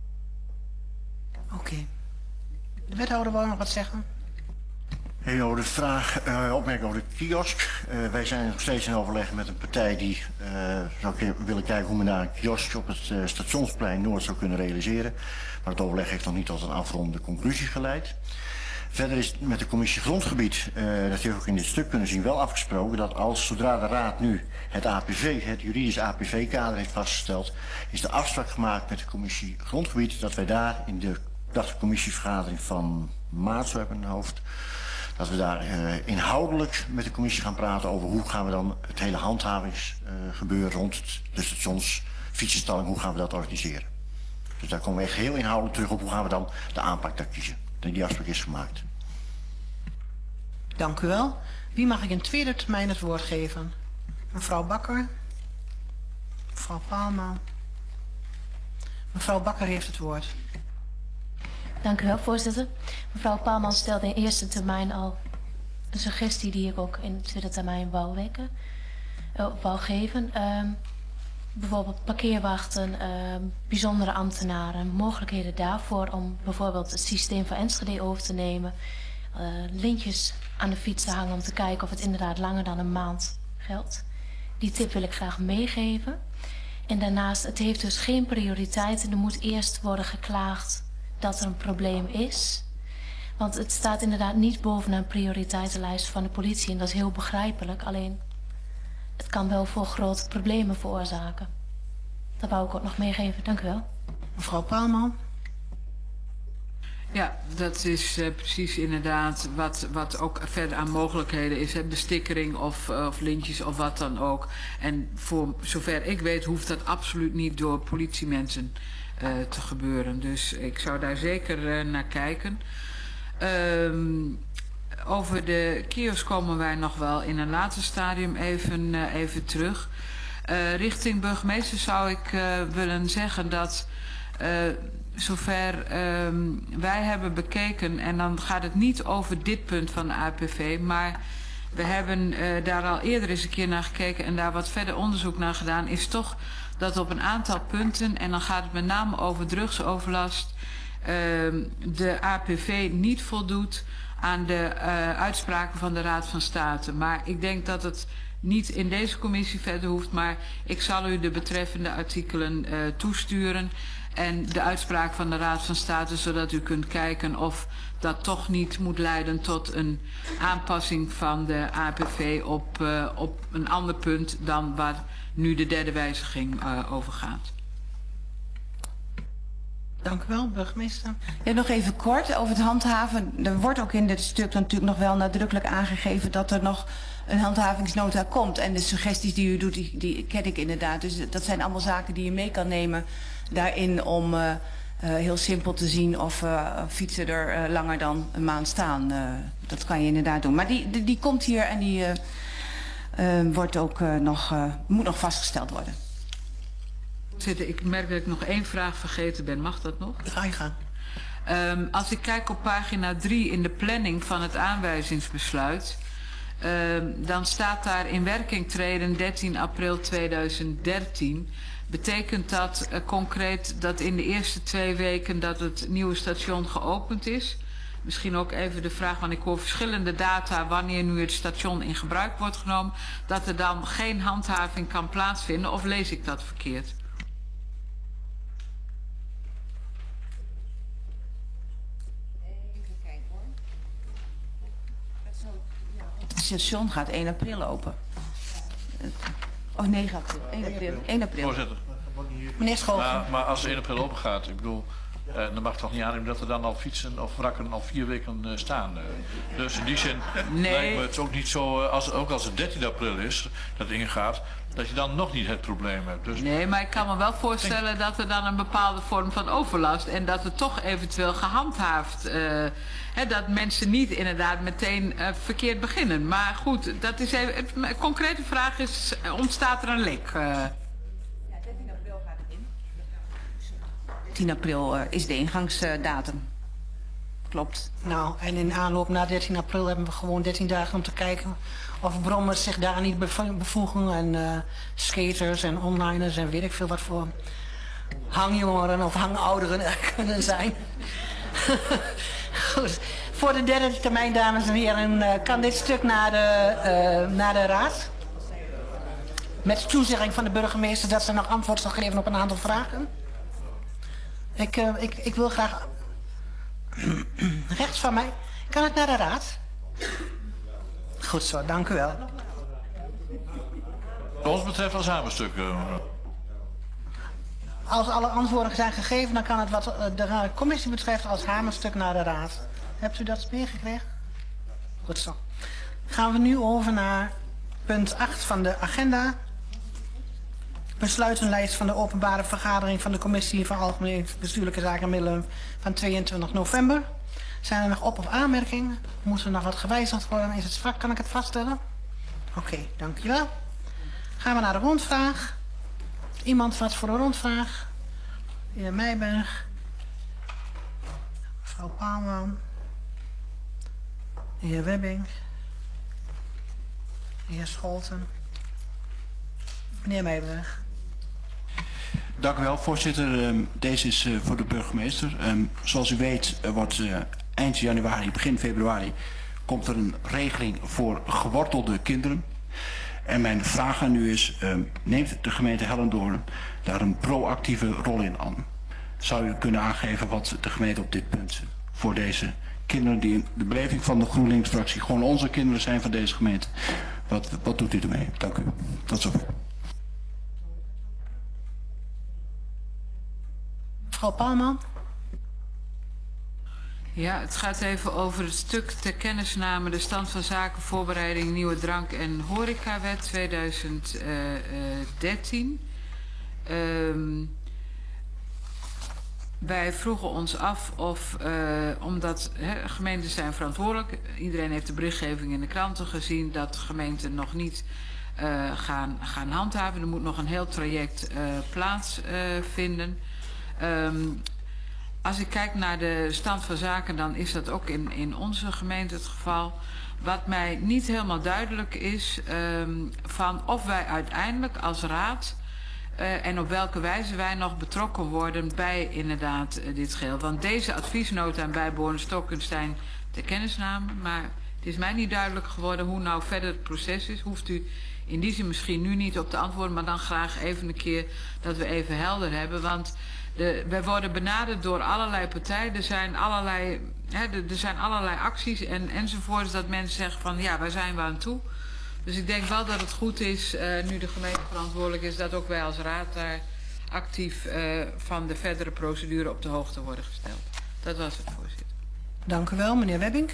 Oké. De wethouder wou nog wat zeggen? Over de vraag, opmerking over de kiosk. Wij zijn nog steeds in overleg met een partij die zou willen kijken hoe men daar een kiosk op het stationsplein Noord zou kunnen realiseren. Maar het overleg heeft nog niet tot een afrondende conclusie geleid. Verder is met de commissie Grondgebied, dat heeft ook in dit stuk kunnen zien, wel afgesproken dat zodra de Raad nu het APV, het juridisch APV-kader heeft vastgesteld, is de afspraak gemaakt met de commissie Grondgebied dat wij daar in de commissievergadering van maart, zo heb ik in mijn hoofd, dat we daar inhoudelijk met de commissie gaan praten over hoe gaan we dan het hele handhavingsgebeuren rond de stations, fietsenstalling, hoe gaan we dat organiseren. Dus daar komen we echt heel inhoudelijk terug op hoe gaan we dan de aanpak daar kiezen. Die afspraak is gemaakt. Dank u wel. Wie mag ik in tweede termijn het woord geven? Mevrouw Bakker. Mevrouw Paalman. Mevrouw Bakker heeft het woord. Dank u wel, voorzitter. Mevrouw Paalman stelde in eerste termijn al een suggestie die ik ook in de tweede termijn wou geven. Bijvoorbeeld parkeerwachten, bijzondere ambtenaren, mogelijkheden daarvoor om bijvoorbeeld het systeem van Enschede over te nemen. Lintjes aan de fiets te hangen om te kijken of het inderdaad langer dan een maand geldt. Die tip wil ik graag meegeven. En daarnaast, het heeft dus geen prioriteit en er moet eerst worden geklaagd dat er een probleem is. Want het staat inderdaad niet bovenaan een prioriteitenlijst van de politie en dat is heel begrijpelijk. Alleen, het kan wel voor grote problemen veroorzaken. Dat wou ik ook nog meegeven. Dank u wel. Mevrouw Paalman. Ja, dat is precies inderdaad wat ook verder aan mogelijkheden is. Hè? Bestikkering of lintjes of wat dan ook. En voor zover ik weet hoeft dat absoluut niet door politiemensen te gebeuren. Dus ik zou daar zeker naar kijken. Over de kiosk komen wij nog wel in een later stadium even terug. Richting burgemeester zou ik willen zeggen dat zover wij hebben bekeken, en dan gaat het niet over dit punt van de APV, maar we hebben daar al eerder eens een keer naar gekeken en daar wat verder onderzoek naar gedaan, is toch dat op een aantal punten, en dan gaat het met name over drugsoverlast, de APV niet voldoet aan de uitspraken van de Raad van State. Maar ik denk dat het niet in deze commissie verder hoeft, maar ik zal u de betreffende artikelen toesturen en de uitspraak van de Raad van State, zodat u kunt kijken of dat toch niet moet leiden tot een aanpassing van de APV op een ander punt dan waar nu de derde wijziging over gaat. Dank u wel, burgemeester. Ja, nog even kort over het handhaven. Er wordt ook in dit stuk natuurlijk nog wel nadrukkelijk aangegeven dat er nog een handhavingsnota komt. En de suggesties die u doet, die ken ik inderdaad. Dus dat zijn allemaal zaken die je mee kan nemen daarin om heel simpel te zien of fietsen er langer dan een maand staan. Dat kan je inderdaad doen. Maar die komt hier en die wordt ook moet nog vastgesteld worden. Ik merk dat ik nog één vraag vergeten ben. Mag dat nog? Ga je gang. Als ik kijk op pagina 3 in de planning van het aanwijzingsbesluit, dan staat daar in werking treden 13 april 2013. Betekent dat concreet dat in de eerste 2 weken dat het nieuwe station geopend is? Misschien ook even de vraag, want ik hoor verschillende data wanneer nu het station in gebruik wordt genomen, dat er dan geen handhaving kan plaatsvinden, of lees ik dat verkeerd? Het station gaat 1 april open. Oh, 9 april. 1 april. 1 april. Voorzitter. Meneer Schoven. Maar als het 1 april open gaat, ik bedoel, Dan mag toch niet aannemen dat er dan al fietsen of wrakken al 4 weken staan. Dus in die zin lijkt me het ook niet zo, ook als het 13 april is, dat het ingaat, dat je dan nog niet het probleem hebt. Dus nee, maar ik kan me wel voorstellen dat er dan een bepaalde vorm van overlast en dat het toch eventueel gehandhaafd, dat mensen niet inderdaad meteen verkeerd beginnen. Maar goed, dat is even, een concrete vraag is, ontstaat er een lek? 10 april is de ingangsdatum. Klopt. Nou, en in aanloop naar 13 april hebben we gewoon 13 dagen om te kijken of brommers zich daar niet bevoegen. En skaters en onliners en weet ik veel wat voor hangjongeren of hangouderen er kunnen zijn. Goed. Voor de derde termijn, dames en heren, kan dit stuk naar de raad. Met de toezegging van de burgemeester dat ze nog antwoord zal geven op een aantal vragen. Ik wil graag rechts van mij. Kan het naar de raad? Goed zo, dank u wel. Wat ons betreft als hamerstuk. Als alle antwoorden zijn gegeven, dan kan het wat de commissie betreft als hamerstuk naar de raad. Hebt u dat meegekregen? Goed zo. Gaan we nu over naar punt 8 van de agenda. Besluitenlijst van de openbare vergadering van de Commissie van Algemene Bestuurlijke Zaken en Middelen van 22 november. Zijn er nog op- of aanmerkingen? Moet er nog wat gewijzigd worden? Is het vak? Kan ik het vaststellen? Oké, dankjewel. Gaan we naar de rondvraag. Iemand wat voor de rondvraag? De heer Meijberg. Mevrouw Paalman. De heer Webbing. De heer Scholten. Meneer Meijberg. Dank u wel, voorzitter. Deze is voor de burgemeester. Zoals u weet wordt eind januari, begin februari, komt er een regeling voor gewortelde kinderen. En mijn vraag aan u is, neemt de gemeente Hellendoorn daar een proactieve rol in aan? Zou u kunnen aangeven wat de gemeente op dit punt voor deze kinderen die in de beleving van de GroenLinks-fractie gewoon onze kinderen zijn van deze gemeente, wat doet u ermee? Dank u. Tot zover. Mevrouw Paalman. Ja, het gaat even over het stuk ter kennisname de stand van zaken voorbereiding nieuwe drank- en horecawet 2013. Wij vroegen ons af of, omdat gemeenten zijn verantwoordelijk, iedereen heeft de berichtgeving in de kranten gezien dat gemeenten nog niet gaan handhaven. Er moet nog een heel traject plaatsvinden. Als ik kijk naar de stand van zaken, dan is dat ook in onze gemeente het geval. Wat mij niet helemaal duidelijk is, van of wij uiteindelijk als raad en op welke wijze wij nog betrokken worden bij inderdaad dit geheel. Want deze adviesnota en bijbehorende Stokkenstein ter kennisname, maar het is mij niet duidelijk geworden hoe nou verder het proces is. Hoeft u in die zin misschien nu niet op te antwoorden, maar dan graag even een keer dat we even helder hebben. Want wij worden benaderd door allerlei partijen. Er zijn allerlei acties enzovoorts dat mensen zeggen van ja, waar zijn we aan toe? Dus ik denk wel dat het goed is, nu de gemeente verantwoordelijk is, dat ook wij als raad daar actief van de verdere procedure op de hoogte worden gesteld. Dat was het, voorzitter. Dank u wel, meneer Webbing.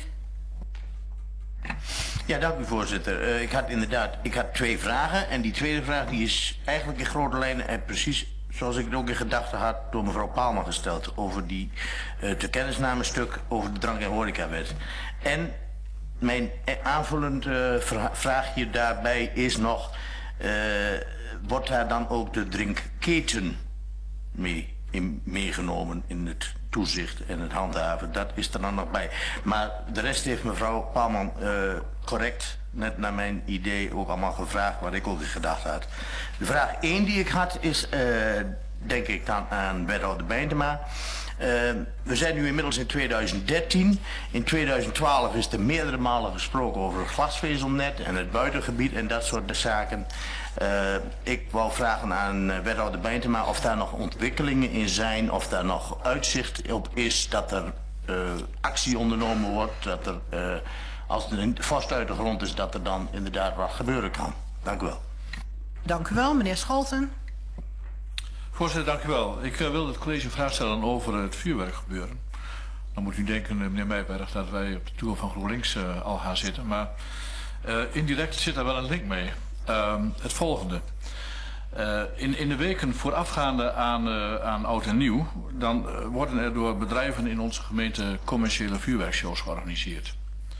Ja, dank u, voorzitter. Ik had 2 vragen en die tweede vraag die is eigenlijk in grote lijnen en precies zoals ik het ook in gedachten had door mevrouw Paalman gesteld over die ter kennisname stuk over de drank- en horecawet. En mijn aanvullende vraagje daarbij is nog, wordt daar dan ook de drinkketen meegenomen in het toezicht en het handhaven? Dat is er dan nog bij. Maar de rest heeft mevrouw Paalman correct, net naar mijn idee, ook allemaal gevraagd wat ik ook in gedachten had. De vraag 1 die ik had is, denk ik dan aan wethouder Bijntema. We zijn nu inmiddels in 2013. In 2012 is er meerdere malen gesproken over het glasvezelnet en het buitengebied en dat soort zaken. Ik wou vragen aan wethouder Bijntema of daar nog ontwikkelingen in zijn, of daar nog uitzicht op is dat er actie ondernomen wordt, dat er, als er vast uit de grond is, dat er dan inderdaad wat gebeuren kan. Dank u wel. Dank u wel, meneer Scholten. Voorzitter, dank u wel. Ik wil het college een vraag stellen over het vuurwerkgebeuren. Dan moet u denken, meneer Meijberg, dat wij op de tour van GroenLinks al gaan zitten. Maar indirect zit daar wel een link mee. Het volgende. In de weken voorafgaande aan Oud en Nieuw, dan worden er door bedrijven in onze gemeente commerciële vuurwerkshows georganiseerd.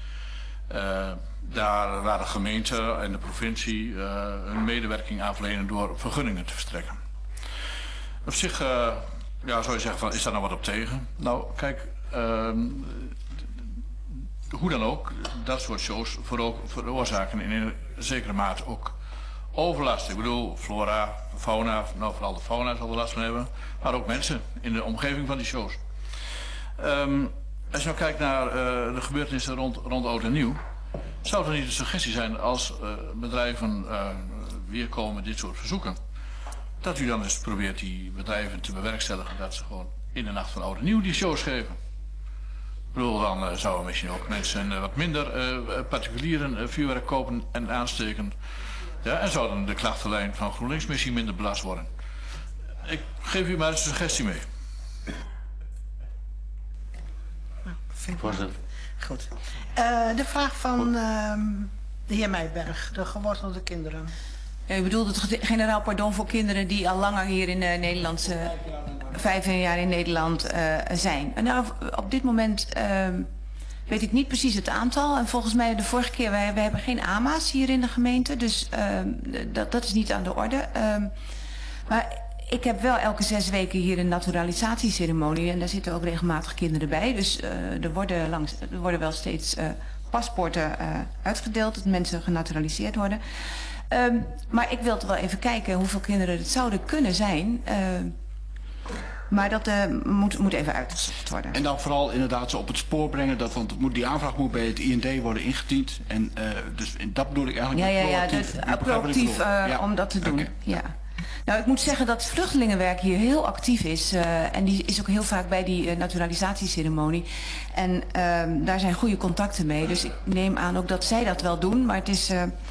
Daar waar de gemeente en de provincie een medewerking aan verlenen door vergunningen te verstrekken. Op zich zou je zeggen van, is daar nou wat op tegen? Nou, kijk, hoe dan ook, dat soort shows veroorzaken in een zekere mate ook overlast. Ik bedoel, flora, fauna, nou vooral de fauna zal er last van hebben, maar ook mensen in de omgeving van die shows. Als je nou kijkt naar de gebeurtenissen rond Oud en Nieuw, zou er niet een suggestie zijn als bedrijven weer komen met dit soort verzoeken, dat u dan eens probeert die bedrijven te bewerkstelligen dat ze gewoon in de nacht van Oud en Nieuw die shows geven. Ik bedoel, dan zouden misschien ook mensen wat minder particulieren vuurwerk kopen en aansteken. Ja, en zou dan de klachtenlijn van GroenLinks misschien minder belast worden. Ik geef u maar een suggestie mee. Voorzitter. Goed. De vraag van de heer Meijberg, de gewortelde kinderen. U bedoelt het generaal pardon voor kinderen die al langer hier in Nederland, 15 jaar in Nederland zijn. Nou, op dit moment weet ik niet precies het aantal. En volgens mij de vorige keer, wij hebben geen AMA's hier in de gemeente. Dus dat is niet aan de orde. Maar ik heb wel elke 6 weken hier een naturalisatieceremonie. En daar zitten ook regelmatig kinderen bij. Dus er worden wel steeds paspoorten uitgedeeld. Dat mensen genaturaliseerd worden. Maar ik wil wel even kijken hoeveel kinderen het zouden kunnen zijn. Maar dat moet even uitgezocht worden. En dan vooral inderdaad ze op het spoor brengen. Want die aanvraag moet bij het IND worden ingediend. En dus dat bedoel ik eigenlijk proactief om dat te doen. Okay. Ja. Nou, ik moet zeggen dat vluchtelingenwerk hier heel actief is. En die is ook heel vaak bij die naturalisatieceremonie. En daar zijn goede contacten mee. Dus ik neem aan ook dat zij dat wel doen. Maar het is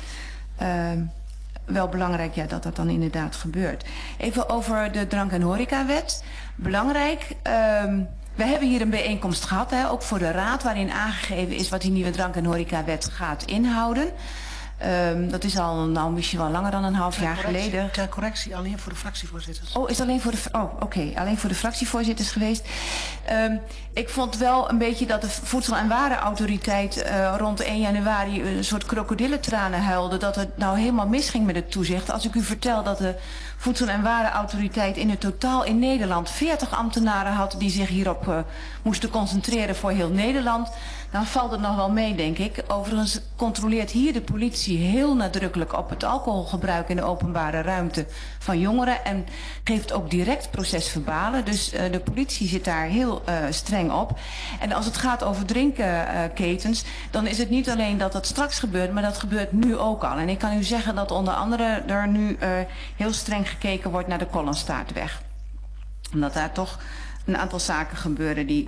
wel belangrijk dat dat dan inderdaad gebeurt. Even over de drank- en horecawet. Belangrijk. We hebben hier een bijeenkomst gehad, ook voor de raad, waarin aangegeven is wat die nieuwe drank- en horecawet gaat inhouden. Dat is al misschien wel langer dan een half jaar geleden. Ter correctie, alleen voor de fractievoorzitters. Oh, is alleen voor de... oké. Alleen voor de fractievoorzitters geweest. Ik vond wel een beetje dat de Voedsel- en Warenautoriteit rond 1 januari een soort krokodillentranen huilde. Dat het nou helemaal misging met het toezicht. Als ik u vertel dat de Voedsel- en Warenautoriteit in het totaal in Nederland 40 ambtenaren had die zich hierop moesten concentreren voor heel Nederland, dan valt het nog wel mee, denk ik. Overigens controleert hier de politie heel nadrukkelijk op het alcoholgebruik in de openbare ruimte van jongeren en geeft ook direct procesverbalen. Dus de politie zit daar heel streng op. En als het gaat over drinkenketens, dan is het niet alleen dat dat straks gebeurt, maar dat gebeurt nu ook al. En ik kan u zeggen dat onder andere er nu heel streng gekeken wordt naar de Kollenstaartweg. Omdat daar toch een aantal zaken gebeuren die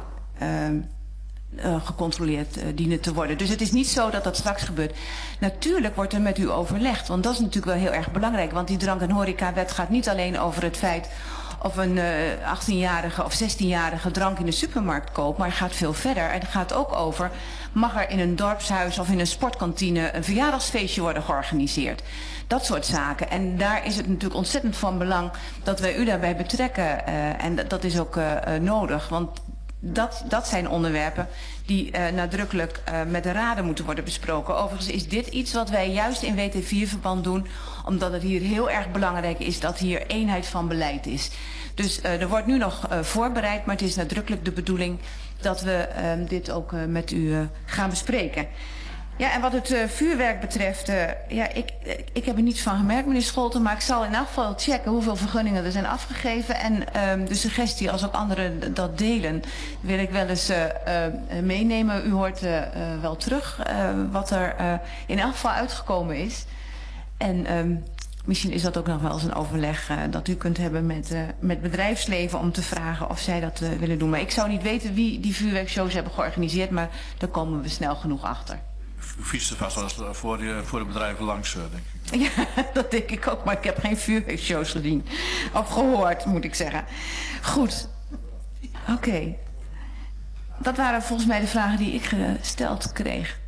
gecontroleerd dienen te worden. Dus het is niet zo dat dat straks gebeurt. Natuurlijk wordt er met u overlegd, want dat is natuurlijk wel heel erg belangrijk. Want die drank- en horecawet gaat niet alleen over het feit of een 18-jarige of 16-jarige drank in de supermarkt koopt, maar het gaat veel verder. En het gaat ook over, mag er in een dorpshuis of in een sportkantine een verjaardagsfeestje worden georganiseerd? Dat soort zaken. En daar is het natuurlijk ontzettend van belang dat wij u daarbij betrekken. En dat is ook nodig, want dat zijn onderwerpen die nadrukkelijk met de raden moeten worden besproken. Overigens is dit iets wat wij juist in WT4-verband doen, omdat het hier heel erg belangrijk is dat hier eenheid van beleid is. Dus er wordt nu nog voorbereid, maar het is nadrukkelijk de bedoeling dat we dit ook met u gaan bespreken. Ja, en wat het vuurwerk betreft, ik heb er niets van gemerkt, meneer Scholten, maar ik zal in elk geval checken hoeveel vergunningen er zijn afgegeven. En de suggestie, als ook anderen dat delen, wil ik wel eens meenemen. U hoort wel terug wat er in elk geval uitgekomen is. En misschien is dat ook nog wel eens een overleg dat u kunt hebben met bedrijfsleven om te vragen of zij dat willen doen. Maar ik zou niet weten wie die vuurwerkshows hebben georganiseerd, maar daar komen we snel genoeg achter. fietste vast wel eens voor de bedrijven langs, denk ik. Ja, dat denk ik ook, maar ik heb geen vuurwerkshows gezien. Of gehoord, moet ik zeggen. Goed. Oké. Dat waren volgens mij de vragen die ik gesteld kreeg.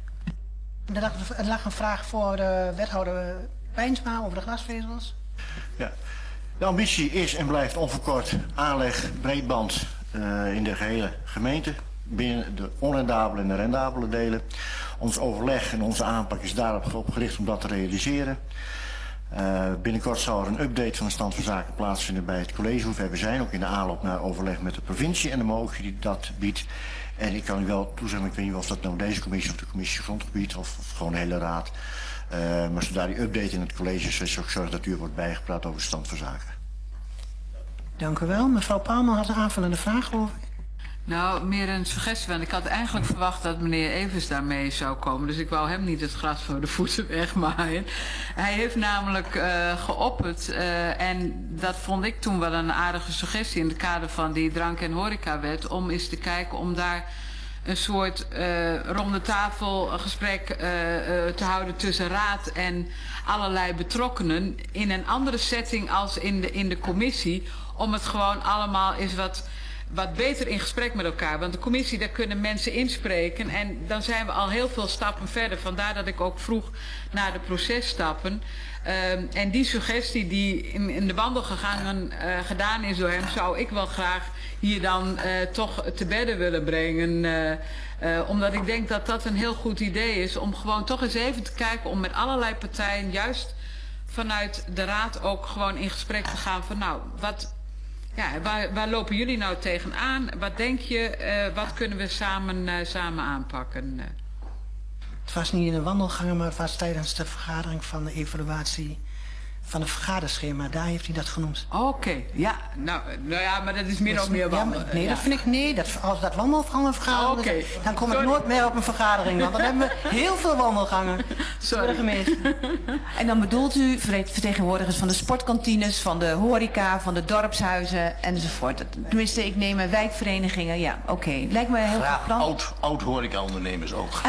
Er lag een vraag voor de wethouder Wijnsma over de glasvezels. Ja. De ambitie is en blijft onverkort aanleg breedband in de gehele gemeente. Binnen de onrendabele en de rendabele delen. Ons overleg en onze aanpak is daarop gericht om dat te realiseren. Binnenkort zal er een update van de stand van zaken plaatsvinden bij het college. Hoe ver we zijn, ook in de aanloop naar overleg met de provincie en de mogelijkheden die dat biedt. En ik kan u wel toezeggen, ik weet niet of dat nou deze commissie of de commissie grondgebied of gewoon de hele raad. Maar zodra die update in het college is, zal ik zorgen dat u wordt bijgepraat over de stand van zaken. Dank u wel. Mevrouw Palmer had een aanvullende vraag, geloof ik. Nou, meer een suggestie, want ik had eigenlijk verwacht dat meneer Evers daarmee zou komen. Dus ik wou hem niet het gras voor de voeten wegmaaien. Hij heeft namelijk geopperd, en dat vond ik toen wel een aardige suggestie in het kader van die drank- en horecawet, om eens te kijken om daar een soort ronde tafelgesprek te houden tussen raad en allerlei betrokkenen in een andere setting als in de commissie, om het gewoon allemaal eens wat beter in gesprek met elkaar. Want de commissie, daar kunnen mensen inspreken en dan zijn we al heel veel stappen verder. Vandaar dat ik ook vroeg naar de processtappen. En die suggestie die in de wandelgangen gedaan is door hem, zou ik wel graag hier dan toch te bedden willen brengen. Omdat ik denk dat dat een heel goed idee is om gewoon toch eens even te kijken om met allerlei partijen, juist vanuit de raad ook gewoon in gesprek te gaan van nou, waar lopen jullie nou tegenaan? Wat denk je? Wat kunnen we samen aanpakken? Het was niet in de wandelgangen, maar het was tijdens de vergadering van de evaluatie van het vergaderschema. Daar heeft hij dat genoemd. Oké, ja. Nou ja, maar dat is min of meer wandelen. Ja, nee, dat vind ik niet. Als dat wandelgangen vergaderen, dan kom ik nooit meer op een vergadering. Want dan hebben we heel veel wandelgangen. Sorry. En dan bedoelt u vertegenwoordigers van de sportkantines, van de horeca, van de dorpshuizen enzovoort. Tenminste, ik neem wijkverenigingen. Ja, oké. Lijkt me een heel goed plan. Oud horeca-ondernemers ook.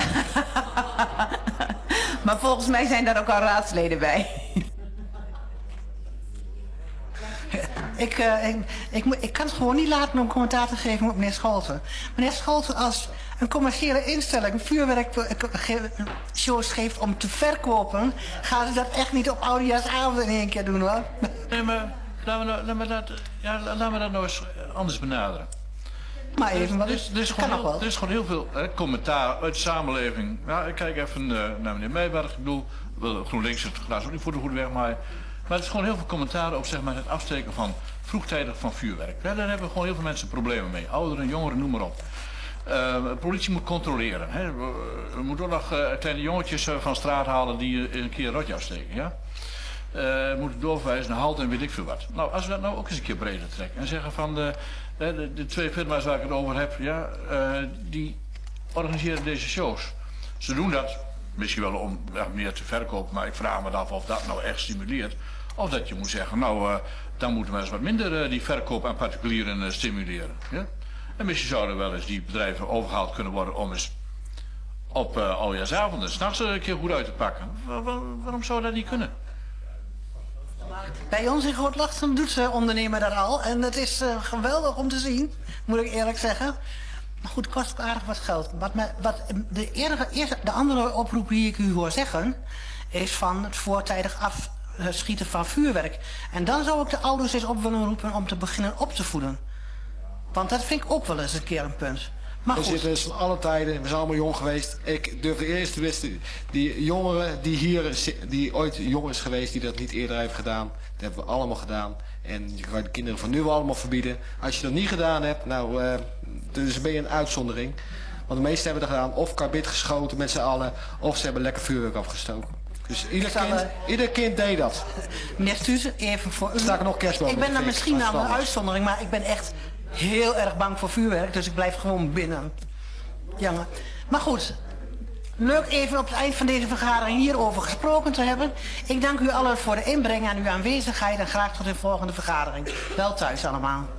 Maar volgens mij zijn daar ook al raadsleden bij. Ik kan het gewoon niet laten om commentaar te geven op meneer Scholten. Meneer Scholten, als een commerciële instelling vuurwerkshows geeft om te verkopen, gaan ze dat echt niet op oudejaarsavond in één keer doen, hoor. Nee, maar laten we dat nou eens anders benaderen. Maar even, er is gewoon heel veel commentaar uit de samenleving. Ja, ik kijk even naar meneer Meijberg. Ik bedoel, GroenLinks het glas ook niet voor de goede weg, maar er is gewoon heel veel commentaar op zeg maar, het afsteken van vroegtijdig van vuurwerk. Ja, daar hebben gewoon heel veel mensen problemen mee. Ouderen, jongeren, noem maar op. De politie moet controleren. Hè. We moeten ook nog kleine jongetjes van straat halen die een keer een rotje afsteken. Ja? Moeten doorverwijzen naar halt en weet ik veel wat. Nou, als we dat nou ook eens een keer breder trekken en zeggen van de twee firma's waar ik het over heb, ja, die organiseren deze shows. Ze doen dat misschien wel om meer te verkopen, maar ik vraag me af of dat nou echt stimuleert. Of dat je moet zeggen, nou, dan moeten we eens wat minder die verkoop aan particulieren stimuleren. Ja? En misschien zouden wel eens die bedrijven overgehaald kunnen worden om eens op oudejaarsavonden 's nachts een keer goed uit te pakken. Waarom zou dat niet kunnen? Bij ons in Groot-Lachten doet ze ondernemer dat al. En het is geweldig om te zien, moet ik eerlijk zeggen. Maar goed, het kost ook aardig wat geld. De andere oproep die ik u hoor zeggen, is van het voortijdig afschieten van vuurwerk. En dan zou ik de ouders eens op willen roepen om te beginnen op te voeden. Want dat vind ik ook wel eens een keer een punt. Maar we goed. zitten dus van alle tijden, we zijn allemaal jong geweest. Ik durf de eerste wisten, die jongeren die ooit jong is geweest, die dat niet eerder heeft gedaan, dat hebben we allemaal gedaan. En je kan de kinderen van nu wel allemaal verbieden. Als je dat niet gedaan hebt, nou, dus ben je een uitzondering. Want de meesten hebben dat gedaan, of karbid geschoten met z'n allen, of ze hebben lekker vuurwerk afgestoken. Dus ieder kind deed dat. Meneer Stuze, even voor u. Sta ik nog kerstboom? Ik ben dan misschien wel een uitzondering, maar ik ben echt heel erg bang voor vuurwerk. Dus ik blijf gewoon binnen. Jammer. Maar goed. Leuk even op het eind van deze vergadering hierover gesproken te hebben. Ik dank u allen voor de inbreng en uw aanwezigheid en graag tot de volgende vergadering. Wel thuis allemaal.